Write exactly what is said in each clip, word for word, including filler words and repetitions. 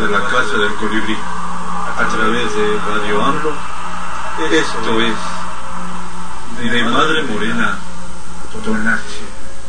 la Casa del Colibrí, a través de Radio AMLO. Esto es de Madre Morena, Tonache.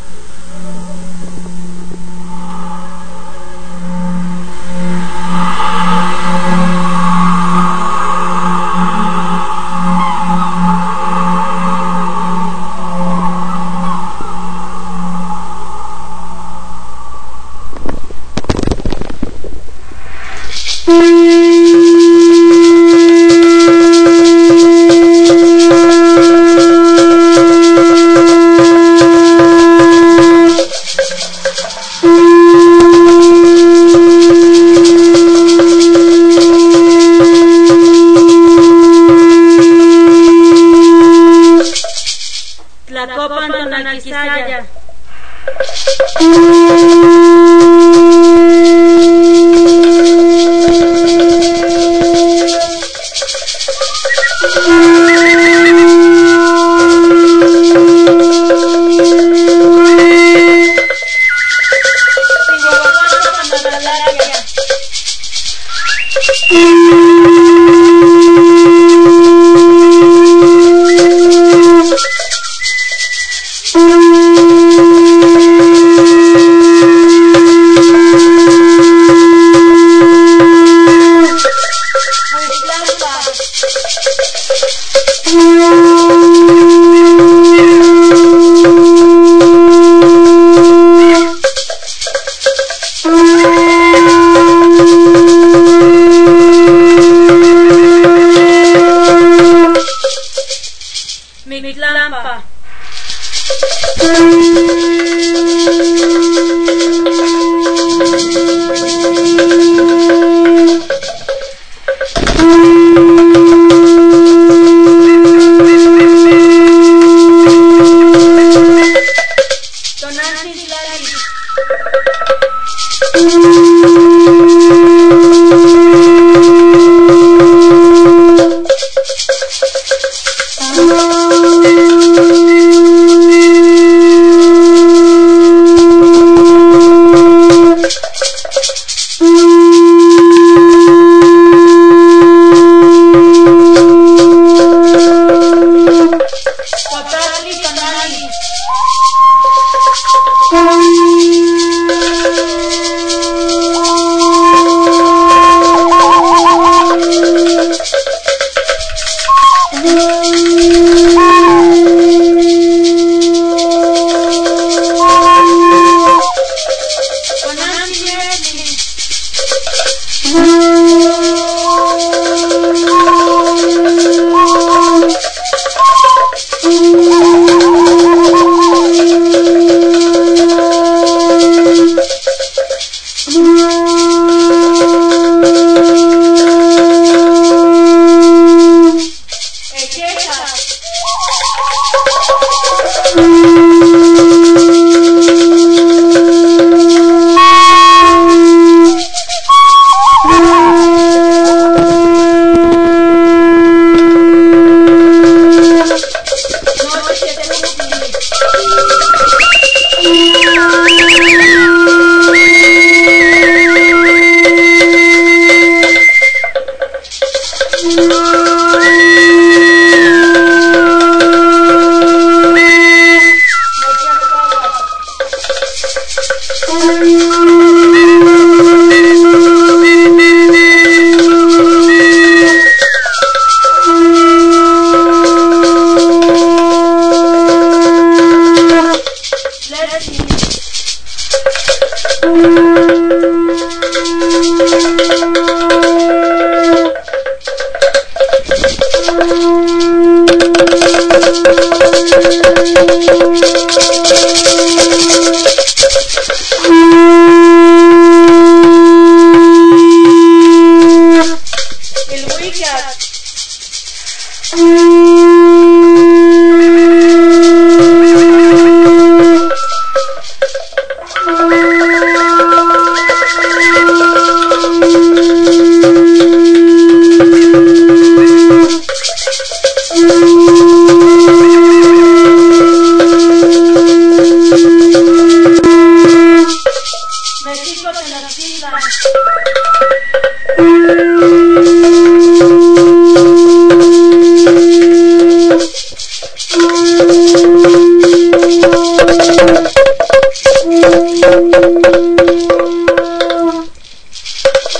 Tlacopan Tonaquisaya. Mictlampa.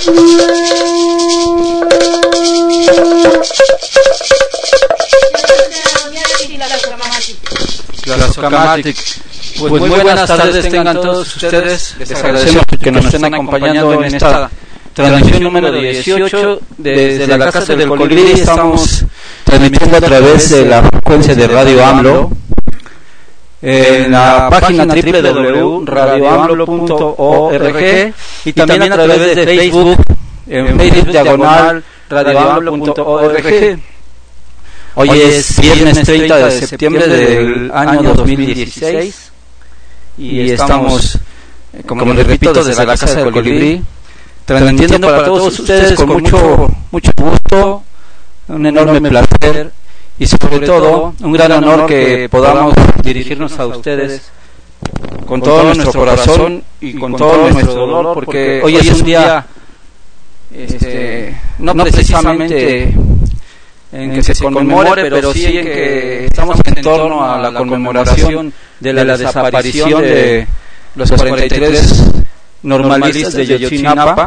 Tlazocamatic. Pues muy buenas tardes tengan todos ustedes. Les agradecemos que nos estén acompañando en esta transmisión número dieciocho desde la Casa del Colibrí. Estamos transmitiendo a través de la frecuencia de Radio AMLO en la página doble u doble u doble u punto radio amlo punto org y también a través de Facebook en Facebook diagonal radio amlo punto org. Hoy es viernes treinta de septiembre del año dos mil dieciséis y estamos, como les repito, desde la Casa del Colibrí, transmitiendo para todos ustedes con mucho mucho gusto, un enorme placer y sobre todo un gran honor que podamos dirigirnos a ustedes con todo nuestro corazón y con todo nuestro dolor, porque hoy es un día este, no precisamente en que se conmemore, pero sí en que estamos en torno a la conmemoración de la desaparición de los cuarenta y tres normalistas de Ayotzinapa.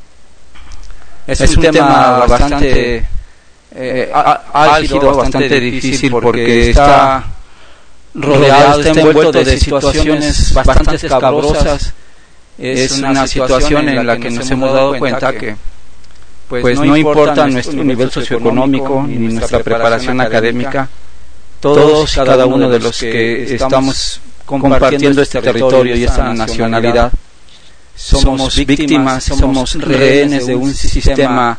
Es un tema bastante eh, álgido, bastante difícil, porque está rodeado, está envuelto de situaciones bastante escabrosas. Es una situación en la que nos hemos dado cuenta que pues, pues no importa nuestro nivel socioeconómico ni nuestra preparación académica, todos y cada uno de los que estamos compartiendo este territorio y esta nacionalidad somos víctimas, somos rehenes de un sistema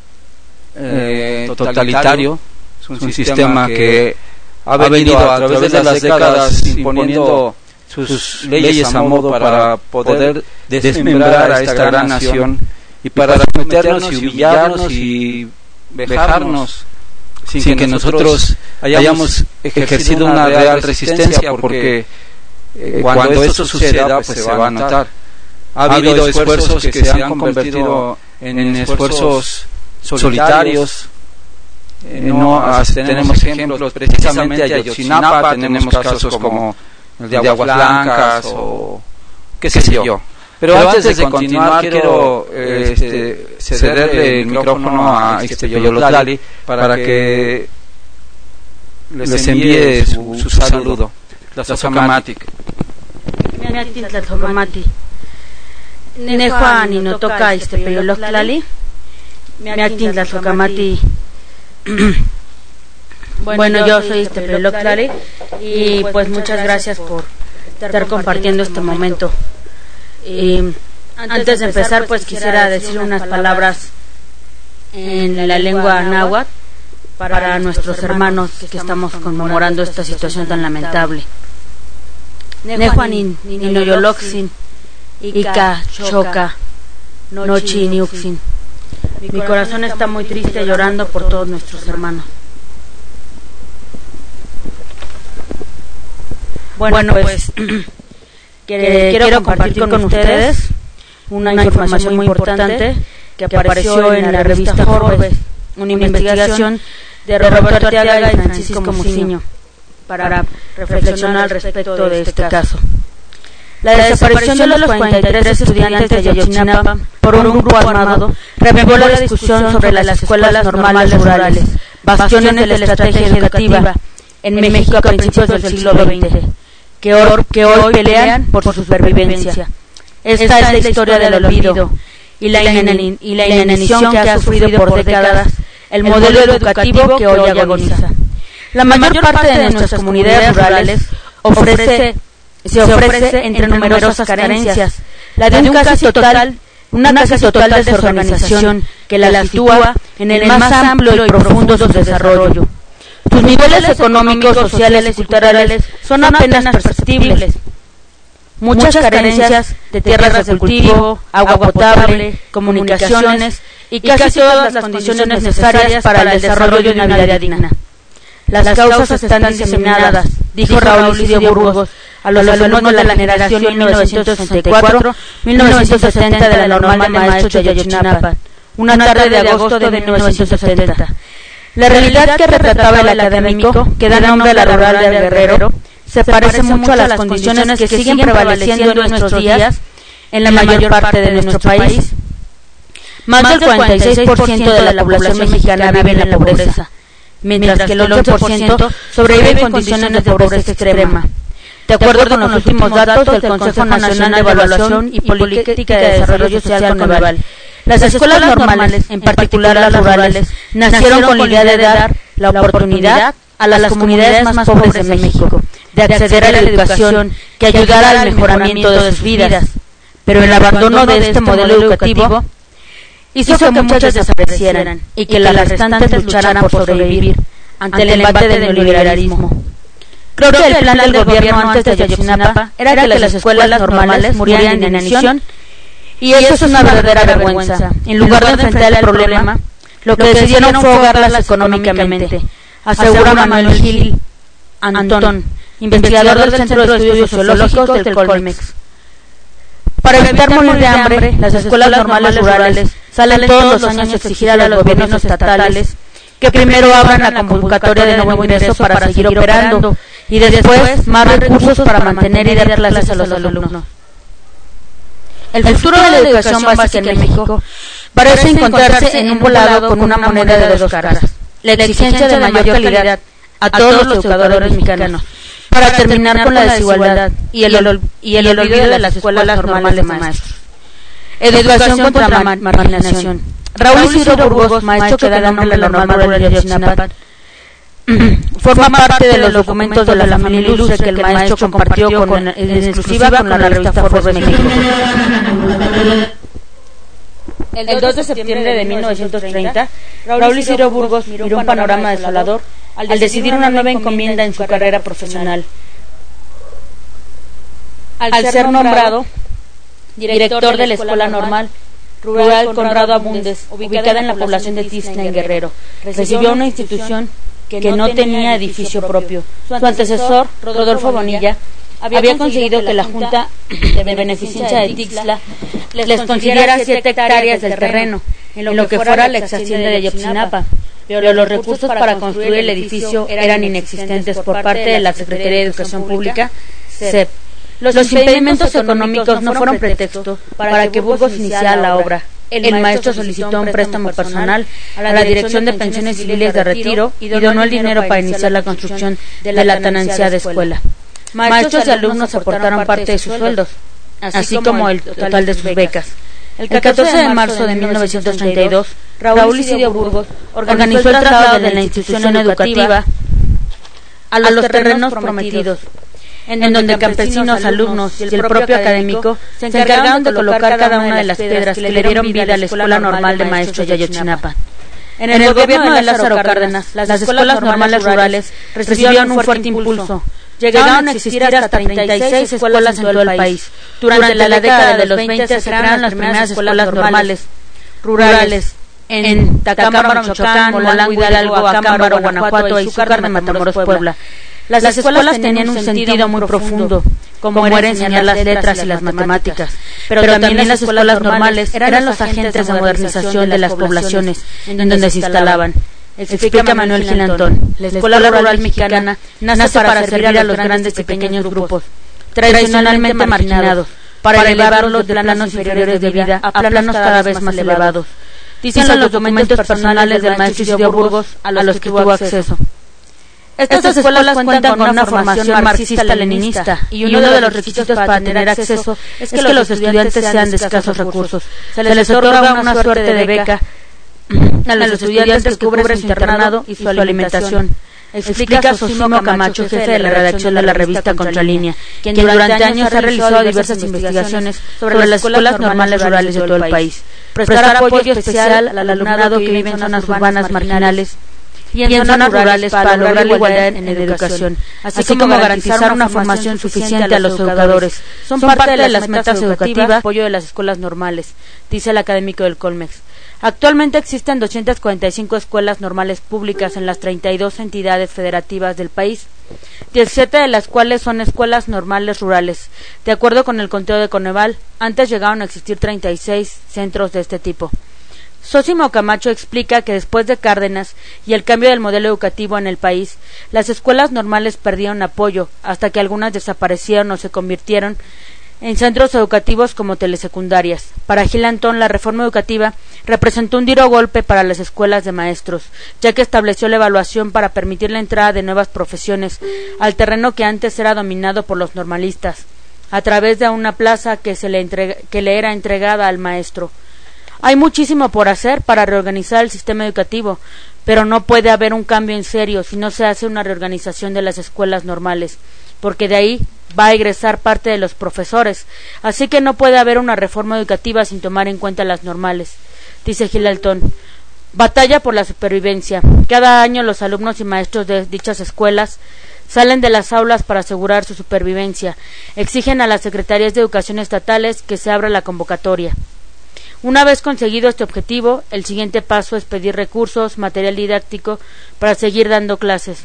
eh, totalitario, un sistema que ha venido a través de las décadas imponiendo sus leyes a modo para poder desmembrar a esta gran nación y para someternos y humillarnos y vejarnos sin, sin que nosotros hayamos ejercido una real resistencia, porque eh, cuando esto suceda pues se va a notar. Ha habido esfuerzos que se han convertido en, en esfuerzos solitarios. Eh, no, tenemos ejemplos precisamente de Ayotzinapa, tenemos casos como el de Aguas Blancas o qué sé yo. Pero, Pero antes, antes de continuar, quiero este, cederle el micrófono a Ixtepeyolotali para, para que les envíe su, su saludo. Tlazocamatic. Tlazocamatic. Nejuan y no toca Ixtepeyolotali. Miactin Tlazocamatic. Bueno, yo soy Ixtepeyolotali y pues muchas gracias por estar compartiendo este momento. Y antes de empezar, pues quisiera decir unas palabras en la lengua náhuatl para nuestros hermanos que estamos conmemorando esta situación tan lamentable. Nejuanin, Ninoyoloxin, Ika, Choca, Nochi, Niuxin. Mi corazón está muy triste llorando por todos nuestros hermanos. Bueno, pues que quiero compartir con ustedes una información muy importante que apareció en la revista Forbes, una investigación de Roberto Arteaga y Francisco Muciño para reflexionar al respecto de este caso. La desaparición de los cuarenta y tres estudiantes de Ayotzinapa por un grupo armado revivó la discusión sobre las escuelas normales rurales, bastiones de la estrategia educativa en México a principios del siglo veinte. Que hoy, que hoy pelean por su supervivencia. Esta es la historia del olvido y la, inan, y la inanición que ha sufrido por décadas el modelo educativo que hoy agoniza. La mayor parte de nuestras comunidades rurales ofrece, se ofrece entre numerosas carencias, la de un casi total, una casi total desorganización que la sitúa en el más amplio y profundo subdesarrollo. Sus niveles económicos, sociales y culturales son apenas perceptibles. Muchas carencias de tierras de cultivo, agua potable, comunicaciones y casi todas las condiciones necesarias para el desarrollo de una vida digna. Las causas están diseminadas, dijo Raúl Isidro Burgos a los alumnos de la generación mil novecientos sesenta y cuatro a mil novecientos setenta de la Normal de Maestros de Ayotzinapa, una tarde de agosto de mil novecientos setenta. La realidad que retrataba el académico, que da nombre a la rural del Guerrero, se parece mucho a las condiciones que siguen prevaleciendo en nuestros días en la mayor parte de nuestro país. Más del cuarenta y seis por ciento de la población mexicana vive en la pobreza, mientras que el once por ciento sobrevive en condiciones de pobreza extrema. De acuerdo con los últimos datos del Consejo Nacional de Evaluación y Política de Desarrollo Social CONEVAL, las escuelas normales, en particular las rurales, nacieron con la idea de dar la oportunidad a las comunidades más pobres de México de acceder a la educación que ayudara al mejoramiento de sus vidas. Pero el abandono de este modelo educativo hizo que muchas desaparecieran y que las restantes lucharan por sobrevivir ante el embate del neoliberalismo. Creo que el plan del gobierno antes de Ayotzinapa era que las escuelas normales murieran de inanición, y eso es una verdadera vergüenza. En lugar de enfrentar el problema, lo que decidieron fue ahogarlas económicamente, asegura Manuel Gil Antón, investigador del Centro de Estudios Sociológicos del Colmex. Para evitar morir de hambre, las escuelas normales rurales salen todos los años a exigir a los gobiernos estatales que primero abran la convocatoria de nuevo ingreso para seguir operando y después más recursos para mantener y dar clases a los alumnos. El futuro de la educación básica en México parece encontrarse en un volado con una moneda de dos caras: la exigencia de mayor calidad a todos los educadores mexicanos para terminar con la desigualdad y el, y el olvido de las escuelas normales de maestros. Educación contra la marginación. Raúl Isidro Burgos, maestro que da nombre a la normal rural de Ayotzinapa, forma parte de los documentos de la familia ilustre que el maestro compartió con, en exclusiva con la revista Forbes México. El dos de septiembre de mil novecientos treinta, Raúl Isidro Burgos miró un panorama desolador al decidir una nueva encomienda en su carrera profesional. Al ser nombrado director de la Escuela Normal Rural Conrado Abundes, ubicada en la población de Tizna, en Guerrero, recibió una institución que no tenía edificio propio. Su antecesor, Rodolfo Bonilla, había conseguido que la Junta de Beneficencia de Tixla les concediera siete hectáreas del terreno, en lo que fuera la ex hacienda de Ayotzinapa, pero los recursos para construir el edificio eran inexistentes por parte de la Secretaría de Educación Pública, C E P. Los impedimentos económicos no fueron pretexto para que Burgos iniciara la obra. El maestro solicitó un préstamo personal a la Dirección de Pensiones Civiles de Retiro y donó el dinero para iniciar la construcción de la tan ansiada escuela. Maestros y alumnos aportaron parte de sus sueldos, así como el total de sus becas. El catorce de marzo de mil novecientos treinta y dos, Raúl Isidro Burgos organizó el traslado de la institución educativa a los terrenos prometidos, en donde campesinos, alumnos y el propio académico se encargaron de colocar cada una de las piedras que le dieron vida a la Escuela Normal de Maestros de Ayotzinapa. En el gobierno de Lázaro Cárdenas, las escuelas normales rurales recibieron un fuerte impulso. Llegaron a existir hasta treinta y seis escuelas en todo el país. Durante la década de los veinte se crearon las primeras escuelas normales rurales en Tacámbaro, Michoacán, Molango, Hidalgo, Acámbaro, Guanajuato, Izúcar de Matamoros, Puebla. Las, las escuelas tenían un sentido muy profundo, como era enseñar las letras y las matemáticas, pero, pero también las escuelas normales eran los agentes de modernización de las poblaciones en donde se instalaban. Explica Manuel Gil Antón. La escuela rural mexicana nace para servir a los grandes y pequeños grupos, tradicionalmente marginados, para elevarlos de planos inferiores de vida a planos cada vez más elevados. Dicen los documentos personales del maestro Isidro Burgos a los que tuvo acceso. Estas escuelas cuentan con una formación marxista-leninista y uno de los requisitos para tener acceso es que los estudiantes sean de escasos recursos. Se les otorga una suerte de beca a los estudiantes que cubren su internado y su alimentación. Explica Sosimo Camacho, jefe de la redacción de la revista Contralínea, quien durante años ha realizado diversas investigaciones sobre las escuelas normales rurales de todo el país. Prestar apoyo especial al alumnado que vive en zonas urbanas marginales y en, y en zonas rurales para lograr la igualdad en la educación, así como garantizar una formación suficiente a los educadores. Son parte de las metas educativas, apoyo de las escuelas normales, dice el académico del Colmex. Actualmente existen doscientas cuarenta y cinco escuelas normales públicas en las treinta y dos entidades federativas del país, diecisiete de las cuales son escuelas normales rurales. De acuerdo con el conteo de Coneval, antes llegaron a existir treinta y seis centros de este tipo. Sosimo Camacho explica que después de Cárdenas y el cambio del modelo educativo en el país, las escuelas normales perdieron apoyo hasta que algunas desaparecieron o se convirtieron en centros educativos como telesecundarias. Para Gil Antón, la reforma educativa representó un duro golpe para las escuelas de maestros, ya que estableció la evaluación para permitir la entrada de nuevas profesiones al terreno que antes era dominado por los normalistas, a través de una plaza que, se le, entrega, que le era entregada al maestro. Hay muchísimo por hacer para reorganizar el sistema educativo, pero no puede haber un cambio en serio si no se hace una reorganización de las escuelas normales, porque de ahí va a egresar parte de los profesores, así que no puede haber una reforma educativa sin tomar en cuenta las normales, dice Gil Antón. Batalla por la supervivencia. Cada año los alumnos y maestros de dichas escuelas salen de las aulas para asegurar su supervivencia. Exigen a las secretarías de educación estatales que se abra la convocatoria. Una vez conseguido este objetivo, el siguiente paso es pedir recursos, material didáctico para seguir dando clases.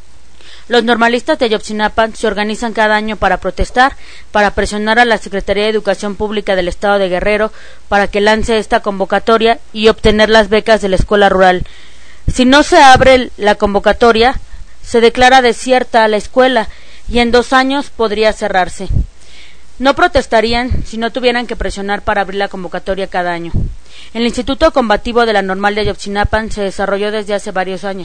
Los normalistas de Ayotzinapa se organizan cada año para protestar, para presionar a la Secretaría de Educación Pública del Estado de Guerrero para que lance esta convocatoria y obtener las becas de la escuela rural. Si no se abre la convocatoria, se declara desierta la escuela y en dos años podría cerrarse. No protestarían si no tuvieran que presionar para abrir la convocatoria cada año. El Instituto Combativo de la Normal de Ayotzinapa se desarrolló desde hace varios años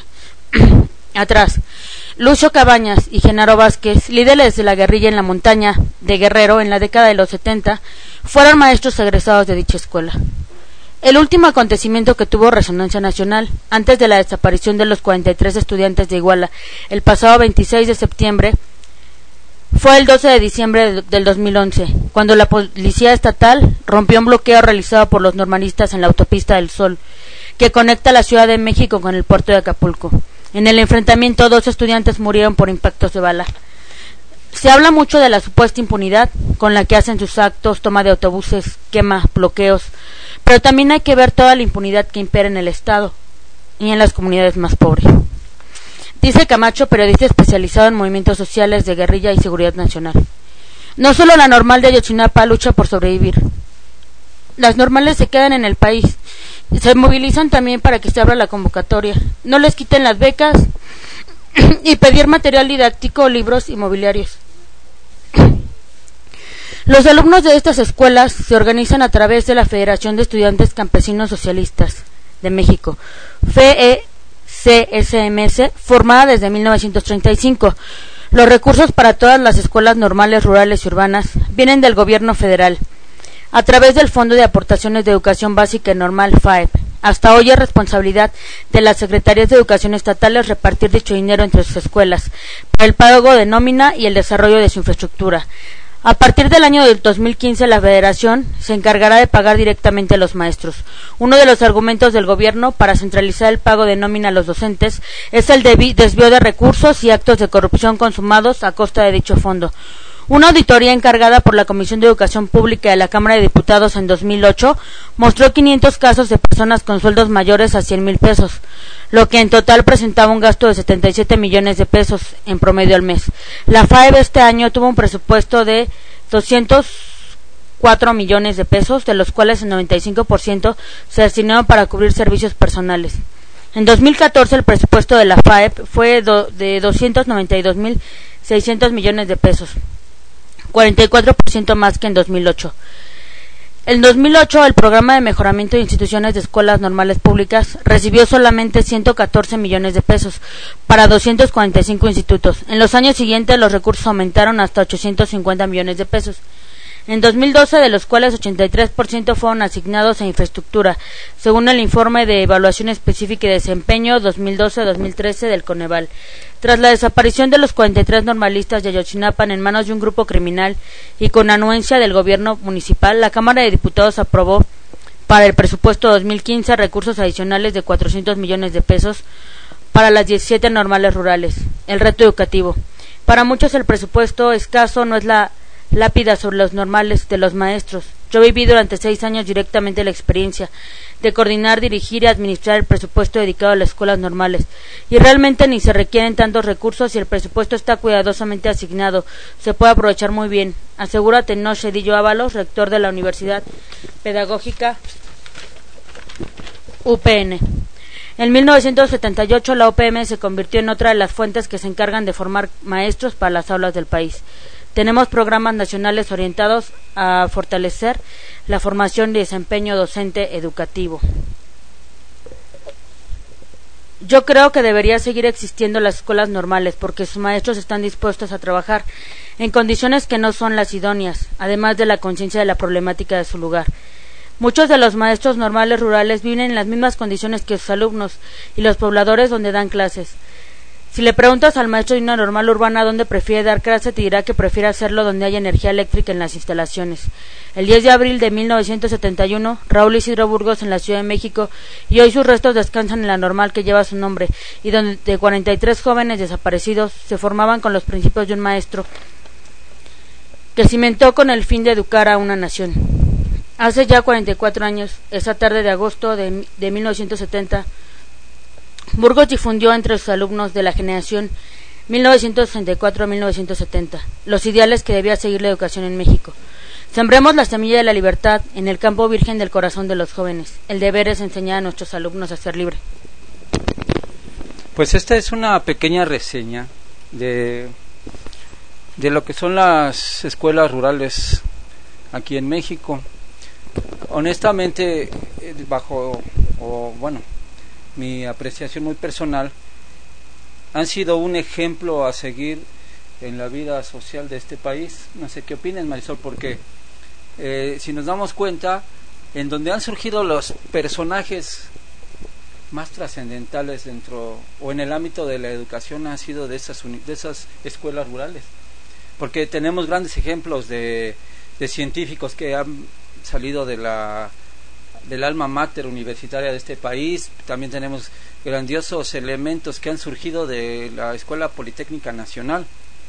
atrás. Lucio Cabañas y Genaro Vázquez, líderes de la guerrilla en la montaña de Guerrero en la década de los setenta, fueron maestros egresados de dicha escuela. El último acontecimiento que tuvo resonancia nacional, antes de la desaparición de los cuarenta y tres estudiantes de Iguala, el pasado veintiséis de septiembre, fue el doce de diciembre del dos mil once, cuando la policía estatal rompió un bloqueo realizado por los normalistas en la autopista del Sol, que conecta la Ciudad de México con el puerto de Acapulco. En el enfrentamiento, dos estudiantes murieron por impactos de bala. Se habla mucho de la supuesta impunidad con la que hacen sus actos, toma de autobuses, quema, bloqueos, pero también hay que ver toda la impunidad que impera en el Estado y en las comunidades más pobres. Dice Camacho, periodista especializado en movimientos sociales de guerrilla y seguridad nacional. No solo la Normal de Ayotzinapa lucha por sobrevivir. Las normales se quedan en el país. Se movilizan también para que se abra la convocatoria. No les quiten las becas y pedir material didáctico, libros y mobiliarios. Los alumnos de estas escuelas se organizan a través de la Federación de Estudiantes Campesinos Socialistas de México, F E C S M S, formada desde mil novecientos treinta y cinco. Los recursos para todas las escuelas normales, rurales y urbanas vienen del gobierno federal, a través del Fondo de Aportaciones de Educación Básica y Normal F A E P. Hasta hoy es responsabilidad de las secretarías de educación estatales repartir dicho dinero entre sus escuelas, para el pago de nómina y el desarrollo de su infraestructura. A partir del año del dos mil quince, la Federación se encargará de pagar directamente a los maestros. Uno de los argumentos del gobierno para centralizar el pago de nómina a los docentes es el desvío de recursos y actos de corrupción consumados a costa de dicho fondo. Una auditoría encargada por la Comisión de Educación Pública de la Cámara de Diputados en dos mil ocho mostró quinientos casos de personas con sueldos mayores a cien mil pesos, lo que en total presentaba un gasto de setenta y siete millones de pesos en promedio al mes. La F A E B este año tuvo un presupuesto de doscientos cuatro millones de pesos, de los cuales el noventa y cinco por ciento se destinaron para cubrir servicios personales. En dos mil catorce el presupuesto de la F A E B fue do, de doscientos noventa y dos mil seiscientos millones de pesos, cuarenta y cuatro por ciento más que en dos mil ocho. En dos mil ocho, el programa de mejoramiento de instituciones de escuelas normales públicas recibió solamente ciento catorce millones de pesos para doscientos cuarenta y cinco institutos. En los años siguientes, los recursos aumentaron hasta ochocientos cincuenta millones de pesos. En dos mil doce, de los cuales ochenta y tres por ciento fueron asignados a infraestructura, según el informe de evaluación específica y desempeño dos mil doce a dos mil trece del Coneval. Tras la desaparición de los cuarenta y tres normalistas de Ayotzinapa en manos de un grupo criminal y con anuencia del gobierno municipal, la Cámara de Diputados aprobó para el presupuesto dos mil quince recursos adicionales de cuatrocientos millones de pesos para las diecisiete normales rurales. El reto educativo. Para muchos el presupuesto escaso no es la lápida sobre los normales de los maestros. Yo viví durante seis años directamente la experiencia de coordinar, dirigir y administrar el presupuesto dedicado a las escuelas normales, y realmente ni se requieren tantos recursos si el presupuesto está cuidadosamente asignado, se puede aprovechar muy bien, asegura Tenoch Cedillo Ábalos, rector de la Universidad Pedagógica U P N. En mil novecientos setenta y ocho la U P M se convirtió en otra de las fuentes que se encargan de formar maestros para las aulas del país. Tenemos programas nacionales orientados a fortalecer la formación y desempeño docente educativo. Yo creo que debería seguir existiendo las escuelas normales porque sus maestros están dispuestos a trabajar en condiciones que no son las idóneas, además de la conciencia de la problemática de su lugar. Muchos de los maestros normales rurales viven en las mismas condiciones que sus alumnos y los pobladores donde dan clases. Si le preguntas al maestro de una normal urbana dónde prefiere dar clase, te dirá que prefiere hacerlo donde haya energía eléctrica en las instalaciones. El diez de abril de mil novecientos setenta y uno, Raúl Isidro Burgos en la Ciudad de México, y hoy sus restos descansan en la normal que lleva su nombre, y donde cuarenta y tres jóvenes desaparecidos se formaban con los principios de un maestro que cimentó con el fin de educar a una nación. Hace ya cuarenta y cuatro años, esa tarde de agosto de, de mil novecientos setenta, Burgos difundió entre sus alumnos de la generación mil novecientos sesenta y cuatro a mil novecientos setenta los ideales que debía seguir la educación en México. Sembremos la semilla de la libertad en el campo virgen del corazón de los jóvenes. El deber es enseñar a nuestros alumnos a ser libres. Pues esta es una pequeña reseña de, de lo que son las escuelas rurales aquí en México. Honestamente, bajo, o bueno, mi apreciación muy personal, han sido un ejemplo a seguir en la vida social de este país. No sé qué opinen, Marisol, porque eh, si nos damos cuenta, en donde han surgido los personajes más trascendentales dentro o en el ámbito de la educación ha sido de esas uni- de esas escuelas rurales, porque tenemos grandes ejemplos de, de científicos que han salido de la del alma mater universitaria de este país. También tenemos grandiosos elementos que han surgido de la Escuela Politécnica Nacional,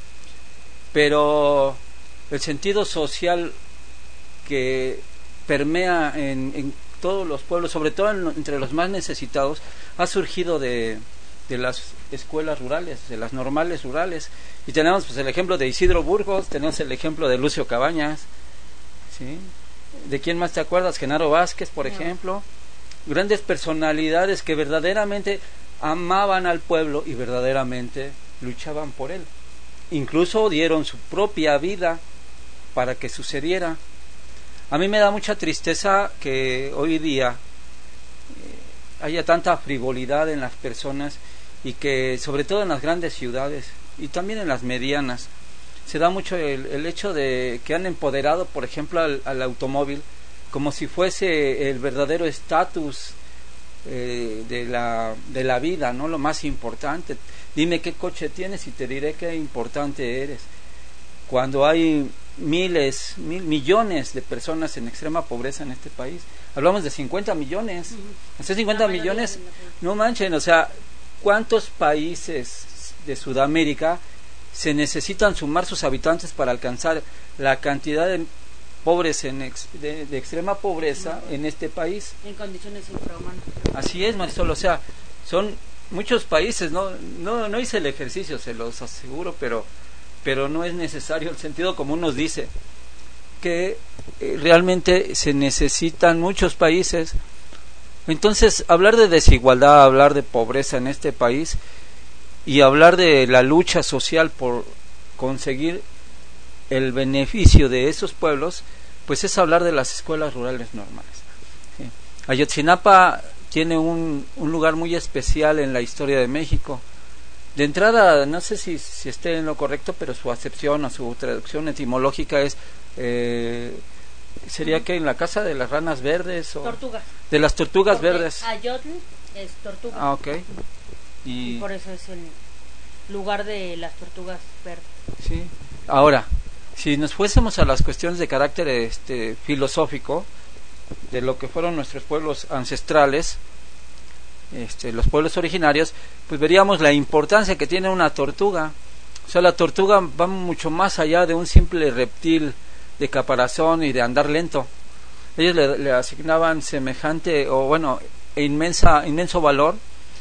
pero el sentido social que permea en, en todos los pueblos, sobre todo en, entre los más necesitados, ha surgido de, de las escuelas rurales, de las normales rurales. Y tenemos pues el ejemplo de Isidro Burgos, tenemos el ejemplo de Lucio Cabañas, ¿sí? ¿De quién más te acuerdas? Genaro Vázquez, por ejemplo. Grandes personalidades que verdaderamente amaban al pueblo y verdaderamente luchaban por él. Incluso dieron su propia vida para que sucediera. A mí me da mucha tristeza que hoy día eh, haya tanta frivolidad en las personas y que sobre todo en las grandes ciudades y también en las medianas se da mucho el, el hecho de que han empoderado, por ejemplo, al, al automóvil como si fuese el verdadero estatus eh, de la de la vida, ¿no? Lo más importante. Dime qué coche tienes y te diré qué importante eres. Cuando hay miles, mil, millones de personas en extrema pobreza en este país, hablamos de cincuenta millones. Uh-huh. Esos cincuenta no, millones, no manchen, o sea, ¿cuántos países de Sudamérica se necesitan sumar sus habitantes para alcanzar la cantidad de pobres en ex, de, de extrema pobreza en este país? En condiciones infrahumanas. Así es, Marisol, o sea, son muchos países, no no no hice el ejercicio, se los aseguro, pero pero no es necesario. El sentido común nos dice que eh, realmente se necesitan muchos países. Entonces, hablar de desigualdad, hablar de pobreza en este país y hablar de la lucha social por conseguir el beneficio de esos pueblos, pues es hablar de las escuelas rurales normales. ¿Sí? Ayotzinapa tiene un, un lugar muy especial en la historia de México. De entrada, no sé si, si esté en lo correcto, pero su acepción o su traducción etimológica es eh, sería que en la casa de las ranas verdes o tortugas. De las tortugas Porque verdes. Ayotl es tortuga. Ah, ok. Y, y por eso es el lugar de las tortugas verdes. Sí. Ahora, si nos fuésemos a las cuestiones de carácter este filosófico de lo que fueron nuestros pueblos ancestrales, este, los pueblos originarios, pues veríamos la importancia que tiene una tortuga. O sea, la tortuga va mucho más allá de un simple reptil de caparazón y de andar lento. Ellos le, le asignaban semejante o bueno inmensa inmenso valor,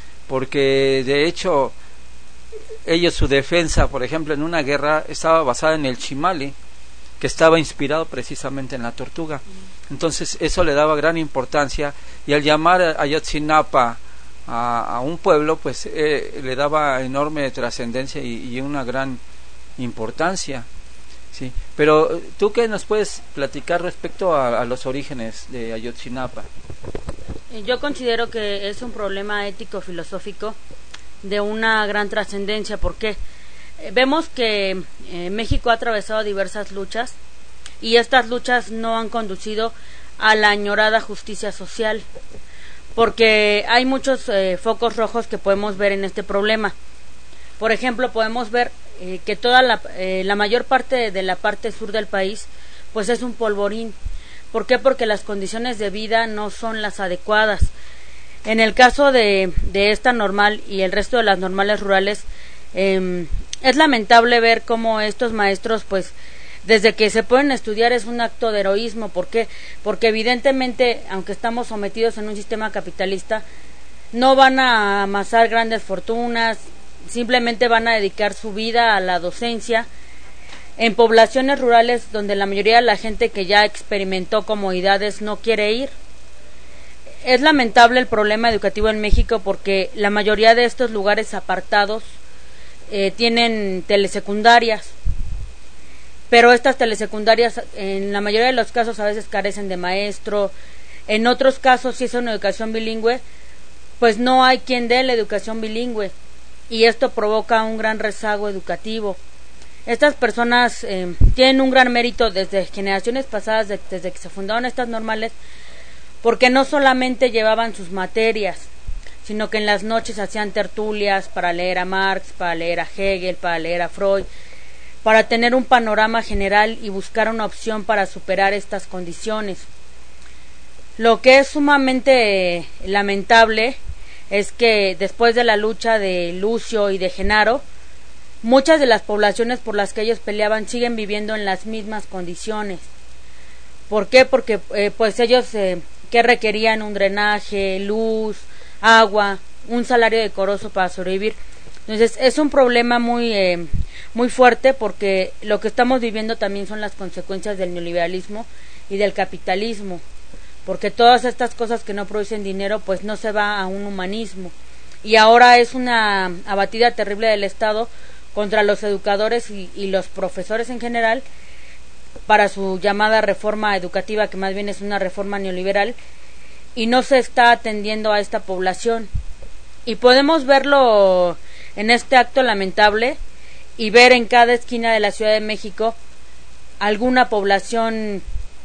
porque de hecho ellos, su defensa, por ejemplo, en una guerra estaba basada en el chimali, que estaba inspirado precisamente en la tortuga. Entonces eso le daba gran importancia, y al llamar a Ayotzinapa a, a un pueblo, pues eh, le daba enorme trascendencia y, y una gran importancia. Sí, pero ¿tú qué nos puedes platicar respecto a, a los orígenes de Ayotzinapa? Yo considero que es un problema ético-filosófico de una gran trascendencia, porque vemos que eh, México ha atravesado diversas luchas y estas luchas no han conducido a la añorada justicia social, porque hay muchos eh, focos rojos que podemos ver en este problema. Por ejemplo, podemos ver eh, que toda la, eh, la mayor parte de la parte sur del país pues es un polvorín. ¿Por qué? Porque las condiciones de vida no son las adecuadas. En el caso de, de esta normal y el resto de las normales rurales, eh, es lamentable ver cómo estos maestros, pues, desde que se pueden estudiar es un acto de heroísmo. ¿Por qué? Porque evidentemente, aunque estamos sometidos en un sistema capitalista, no van a amasar grandes fortunas, simplemente van a dedicar su vida a la docencia en poblaciones rurales donde la mayoría de la gente que ya experimentó comodidades no quiere ir. Es lamentable el problema educativo en México porque la mayoría de estos lugares apartados eh, tienen telesecundarias, pero estas telesecundarias en la mayoría de los casos a veces carecen de maestro. En otros casos, si es una educación bilingüe, pues no hay quien dé la educación bilingüe y esto provoca un gran rezago educativo. Estas personas eh, tienen un gran mérito desde generaciones pasadas, de, desde que se fundaron estas normales, porque no solamente llevaban sus materias, sino que en las noches hacían tertulias para leer a Marx, para leer a Hegel, para leer a Freud, para tener un panorama general y buscar una opción para superar estas condiciones. Lo que es sumamente eh, lamentable es que después de la lucha de Lucio y de Genaro, muchas de las poblaciones por las que ellos peleaban siguen viviendo en las mismas condiciones. ¿Por qué? Porque eh, pues ellos eh, que requerían un drenaje, luz, agua, un salario decoroso para sobrevivir. Entonces es un problema muy eh, muy fuerte, porque lo que estamos viviendo también son las consecuencias del neoliberalismo y del capitalismo, porque todas estas cosas que no producen dinero pues no se va a un humanismo, y ahora es una abatida terrible del Estado contra los educadores y, y los profesores en general para su llamada reforma educativa, que más bien es una reforma neoliberal, y no se está atendiendo a esta población. Y podemos verlo en este acto lamentable y ver en cada esquina de la Ciudad de México alguna población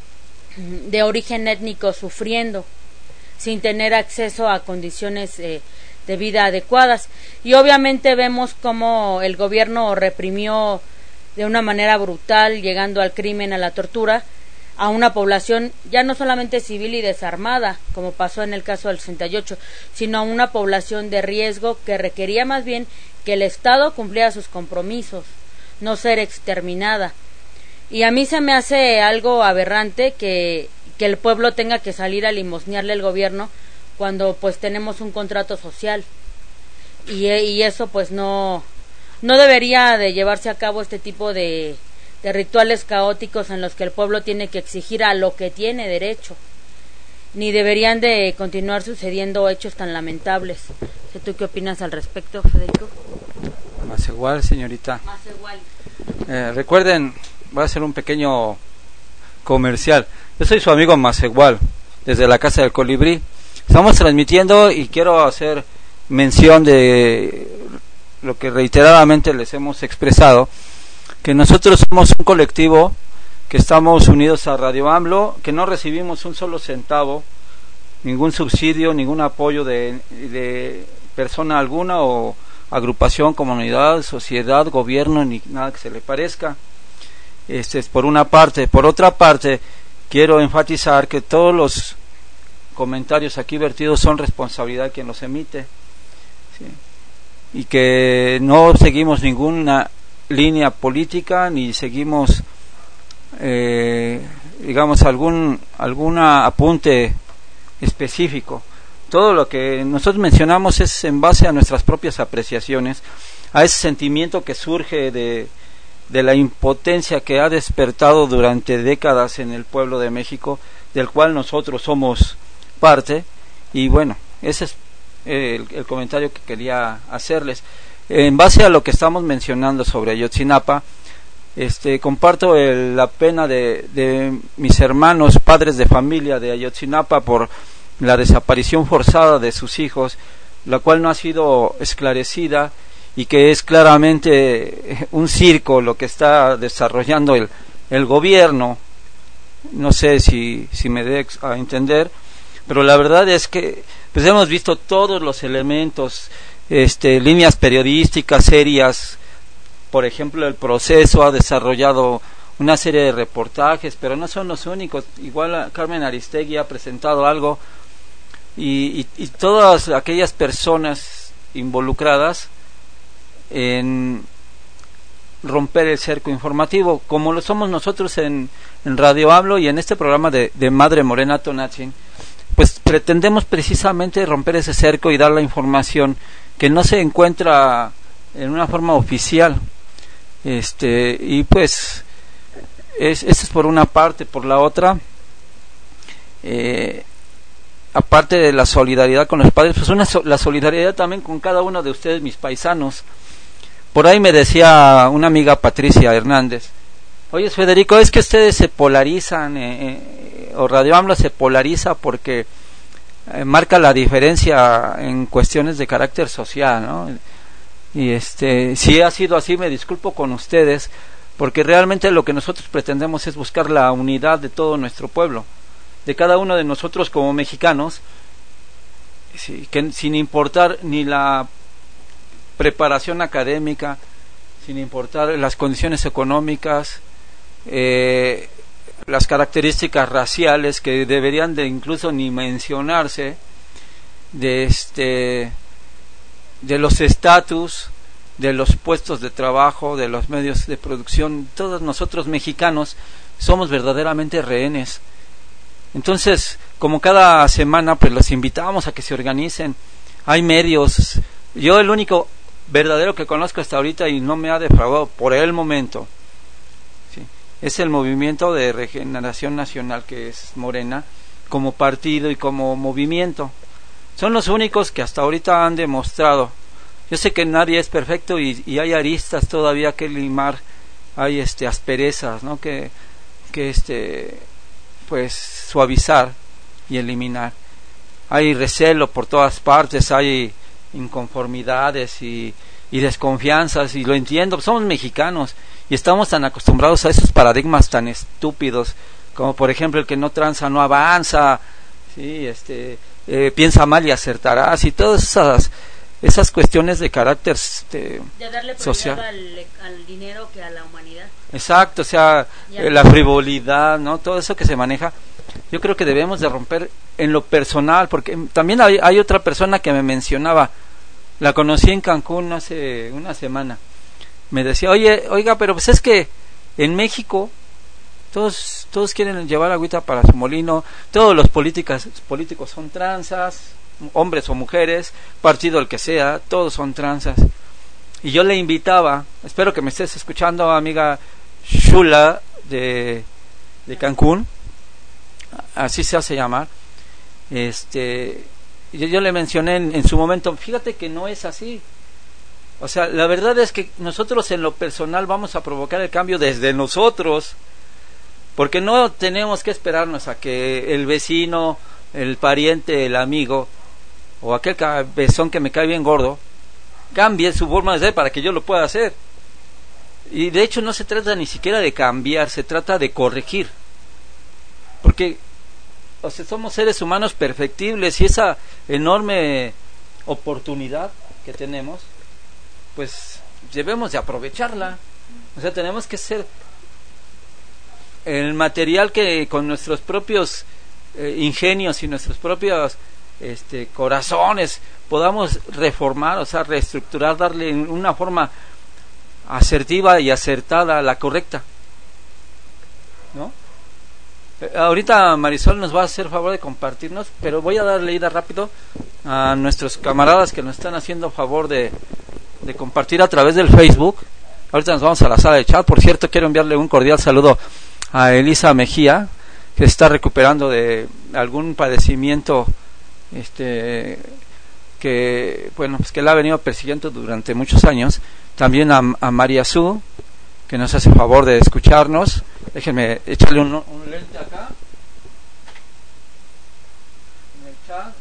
de origen étnico sufriendo sin tener acceso a condiciones eh, de vida adecuadas. Y obviamente vemos cómo el gobierno reprimió de una manera brutal, llegando al crimen, a la tortura, a una población ya no solamente civil y desarmada, como pasó en el caso del sesenta y ocho, sino a una población de riesgo que requería más bien que el Estado cumpliera sus compromisos, no ser exterminada. Y a mí se me hace algo aberrante que, que el pueblo tenga que salir a limosnearle al gobierno cuando pues tenemos un contrato social, y, y eso pues no no debería de llevarse a cabo este tipo de, de rituales caóticos en los que el pueblo tiene que exigir a lo que tiene derecho, ni deberían de continuar sucediendo hechos tan lamentables. ¿Tú qué opinas al respecto, Federico? Más igual, señorita. Más igual. Eh, recuerden, voy a hacer un pequeño comercial. Yo soy su amigo Masegual, desde la Casa del Colibrí. Estamos transmitiendo y quiero hacer mención de lo que reiteradamente les hemos expresado, que nosotros somos un colectivo que estamos unidos a Radio AMLO, que no recibimos un solo centavo, ningún subsidio, ningún apoyo de, de persona alguna o agrupación, comunidad, sociedad, gobierno, ni nada que se le parezca. Este es por una parte. Por otra parte, quiero enfatizar que todos los comentarios aquí vertidos son responsabilidad de quien los emite, ¿sí? Y que no seguimos ninguna línea política ni seguimos eh, digamos algún alguna apunte específico. Todo lo que nosotros mencionamos es en base a nuestras propias apreciaciones, a ese sentimiento que surge de de la impotencia que ha despertado durante décadas en el pueblo de México, del cual nosotros somos parte. Y bueno, ese es el, el comentario que quería hacerles. En base a lo que estamos mencionando sobre Ayotzinapa, Este, comparto el, la pena de, de mis hermanos, padres de familia de Ayotzinapa por la desaparición forzada de sus hijos, la cual no ha sido esclarecida y que es claramente un circo lo que está desarrollando el, el gobierno. No sé si, si me dé a entender, pero la verdad es que pues hemos visto todos los elementos, este, líneas periodísticas serias. Por ejemplo, El Proceso ha desarrollado una serie de reportajes, pero no son los únicos. Igual Carmen Aristegui ha presentado algo, y, y, y todas aquellas personas involucradas en romper el cerco informativo, como lo somos nosotros en, en Radio Hablo y en este programa de, de Madre Morena Tonantzin, pues pretendemos precisamente romper ese cerco y dar la información que no se encuentra en una forma oficial. Este, y pues es, eso es por una parte. Por la otra, eh, aparte de la solidaridad con los padres, pues una, la solidaridad también con cada uno de ustedes, mis paisanos. Por ahí me decía una amiga, Patricia Hernández: oye, Federico, es que ustedes se polarizan, eh, eh, o Radio AMLO se polariza porque eh, marca la diferencia en cuestiones de carácter social, ¿no? Y este, si ha sido así, me disculpo con ustedes, porque realmente lo que nosotros pretendemos es buscar la unidad de todo nuestro pueblo, de cada uno de nosotros como mexicanos, sí, que sin importar ni la preparación académica, sin importar las condiciones económicas, eh, las características raciales que deberían de incluso ni mencionarse, de este de los estatus, de los puestos de trabajo, de los medios de producción. Todos nosotros mexicanos somos verdaderamente rehenes. Entonces, como cada semana, pues los invitamos a que se organicen. Hay medios. Yo el único verdadero que conozco hasta ahorita y no me ha defraudado por el momento, ¿sí?, es el Movimiento de Regeneración Nacional, que es Morena, como partido y como movimiento. Son los únicos que hasta ahorita han demostrado. Yo sé que nadie es perfecto y, y hay aristas todavía que limar, hay este asperezas, ¿no?, que que este pues suavizar y eliminar. Hay recelo por todas partes, hay inconformidades y, y desconfianzas, y lo entiendo, somos mexicanos y estamos tan acostumbrados a esos paradigmas tan estúpidos, como por ejemplo el que no tranza no avanza, sí, este eh, piensa mal y acertarás, y todas esas esas cuestiones de carácter este, de darle social al, al dinero que a la humanidad. Exacto, o sea, eh, la frivolidad, ¿no? Todo eso que se maneja, yo creo que debemos de romper en lo personal, porque también hay, hay otra persona que me mencionaba, la conocí en Cancún hace una semana, me decía, oye, oiga, pero pues es que en México todos todos quieren llevar agüita para su molino, todos los políticos políticos son tranzas, hombres o mujeres, partido el que sea, todos son tranzas. Y yo le invitaba, espero que me estés escuchando, amiga Shula de, de Cancún, así se hace llamar, este yo, yo le mencioné en, en su momento, fíjate que no es así. O sea, la verdad es que nosotros en lo personal vamos a provocar el cambio desde nosotros, porque no tenemos que esperarnos a que el vecino, el pariente, el amigo o aquel cabezón que me cae bien gordo cambie su forma de ser para que yo lo pueda hacer. Y de hecho no se trata ni siquiera de cambiar, se trata de corregir, porque o sea, somos seres humanos perfectibles, y esa enorme oportunidad que tenemos, pues debemos de aprovecharla. O sea, tenemos que ser el material que con nuestros propios eh, ingenios y nuestros propios este, corazones podamos reformar, o sea, reestructurar, darle una forma asertiva y acertada, la correcta, ¿no? Eh, ahorita Marisol nos va a hacer favor de compartirnos, pero voy a dar leída rápido a nuestros camaradas que nos están haciendo favor de, de compartir a través del Facebook. Ahorita nos vamos a la sala de chat. Por cierto, quiero enviarle un cordial saludo a Elisa Mejía, que está recuperando de algún padecimiento este que bueno pues que la ha venido persiguiendo durante muchos años. También a, a María Su, que nos hace el favor de escucharnos. Déjenme echarle un, un lente acá. En el chat.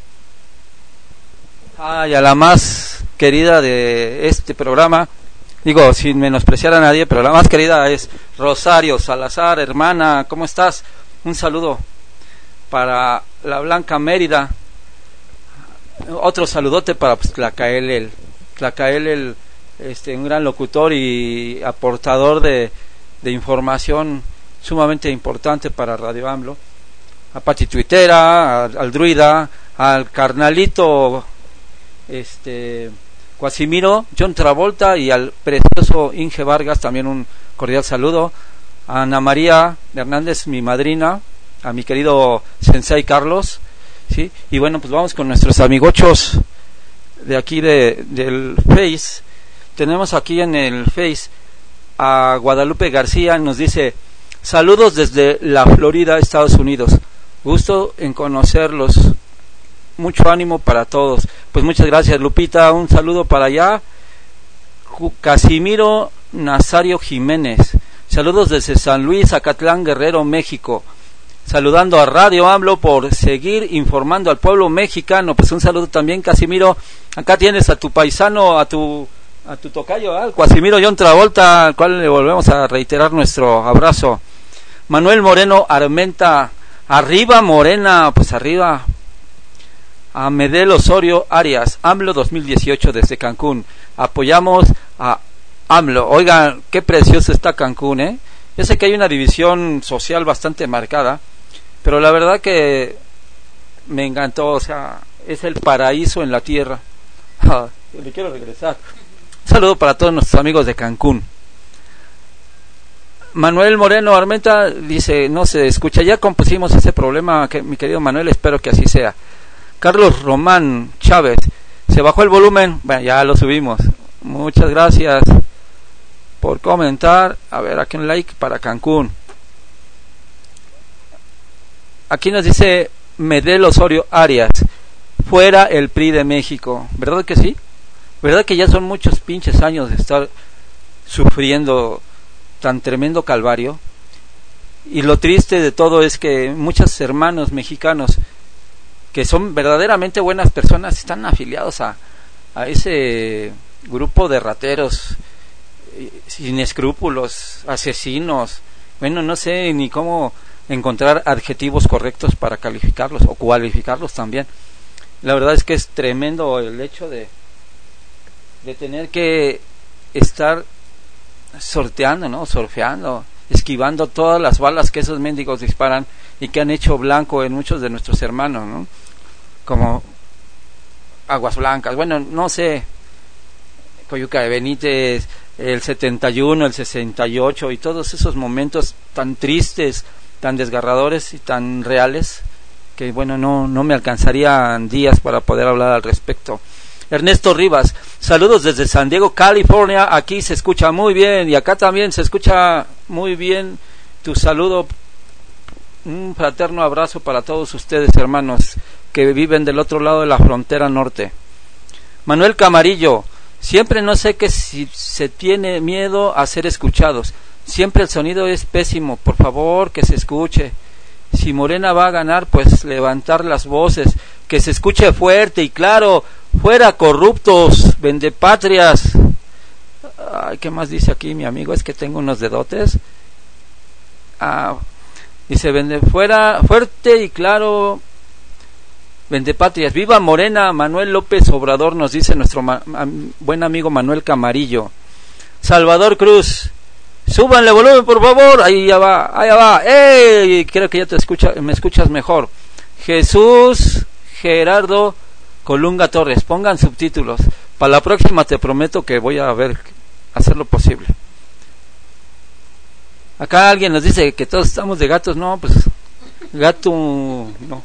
Ah, y a la más querida de este programa, digo, sin menospreciar a nadie, pero la más querida es Rosario Salazar, hermana, ¿cómo estás? Un saludo para la Blanca Mérida. Otro saludote para pues, Tlacael, el, Tlacael el, este, un gran locutor y aportador de, de información sumamente importante para Radio AMLO. A Pati Tuitera, al, al Druida, al carnalito este Cuasimiro, John Travolta y al precioso Inge Vargas, también un cordial saludo. A Ana María Hernández, mi madrina, a mi querido Sensei Carlos, ¿sí? Y bueno, pues vamos con nuestros amigochos de aquí de, del Face. Tenemos aquí en el Face a Guadalupe García, nos dice: saludos desde la Florida, Estados Unidos, gusto en conocerlos, mucho ánimo para todos. Pues muchas gracias, Lupita, un saludo para allá. Casimiro Nazario Jiménez, saludos desde San Luis, Acatlán, Guerrero, México, saludando a Radio AMLO por seguir informando al pueblo mexicano. Pues un saludo también, Casimiro. Acá tienes a tu paisano, a tu a tu tocayo, al Casimiro John Travolta, al cual le volvemos a reiterar nuestro abrazo. Manuel Moreno Armenta, arriba Morena, pues arriba. A Medel Osorio Arias, AMLO dos mil dieciocho desde Cancún, apoyamos a AMLO. Oigan, qué precioso está Cancún, ¿eh? Yo sé que hay una división social bastante marcada, pero la verdad que me encantó, o sea, es el paraíso en la tierra. Ah, le quiero regresar. Un saludo para todos nuestros amigos de Cancún. Manuel Moreno Armenta dice: no se escucha, ya compusimos ese problema, que, mi querido Manuel, espero que así sea. Carlos Román Chávez, ¿se bajó el volumen? Bueno, ya lo subimos. Muchas gracias por comentar. A ver, aquí un like para Cancún. Aquí nos dice Medel Osorio Arias: fuera el P R I de México. ¿Verdad que sí? ¿Verdad que ya son muchos pinches años de estar sufriendo tan tremendo calvario? Y lo triste de todo es que muchos hermanos mexicanos que son verdaderamente buenas personas están afiliados a, a ese grupo de rateros sin escrúpulos, asesinos. Bueno, no sé ni cómo encontrar adjetivos correctos para calificarlos o cualificarlos también. La verdad es que es tremendo el hecho de de tener que estar sorteando, ¿no? Surfeando, esquivando todas las balas que esos mendigos disparan y que han hecho blanco en muchos de nuestros hermanos, ¿no? Como Aguas Blancas, bueno, no sé, Coyuca de Benítez, el setenta y uno, el sesenta y ocho y todos esos momentos tan tristes, tan desgarradores y tan reales que, bueno, no, no me alcanzarían días para poder hablar al respecto. Ernesto Rivas, saludos desde San Diego, California. Aquí se escucha muy bien y acá también se escucha muy bien tu saludo. Un fraterno abrazo para todos ustedes, hermanos que viven del otro lado de la frontera norte. Manuel Camarillo, siempre no sé que si se tiene miedo a ser escuchados. Siempre el sonido es pésimo, por favor que se escuche. Si Morena va a ganar, pues levantar las voces, que se escuche fuerte y claro. Fuera corruptos, vendepatrias. Ay, ¿qué más dice aquí mi amigo? Es que tengo unos dedotes. Ah, dice: vende fuera, fuerte y claro, vendepatrias. Viva Morena. Manuel López Obrador, nos dice nuestro ma- am- buen amigo Manuel Camarillo. Salvador Cruz, súbanle volumen por favor. Ahí ya va, ahí ya va. ¡Ey! Creo que ya te escucha, me escuchas mejor. Jesús Gerardo Colunga Torres, pongan subtítulos. Para la próxima te prometo que voy a ver, hacer lo posible. Acá alguien nos dice que todos estamos de gatos. No, pues gato no.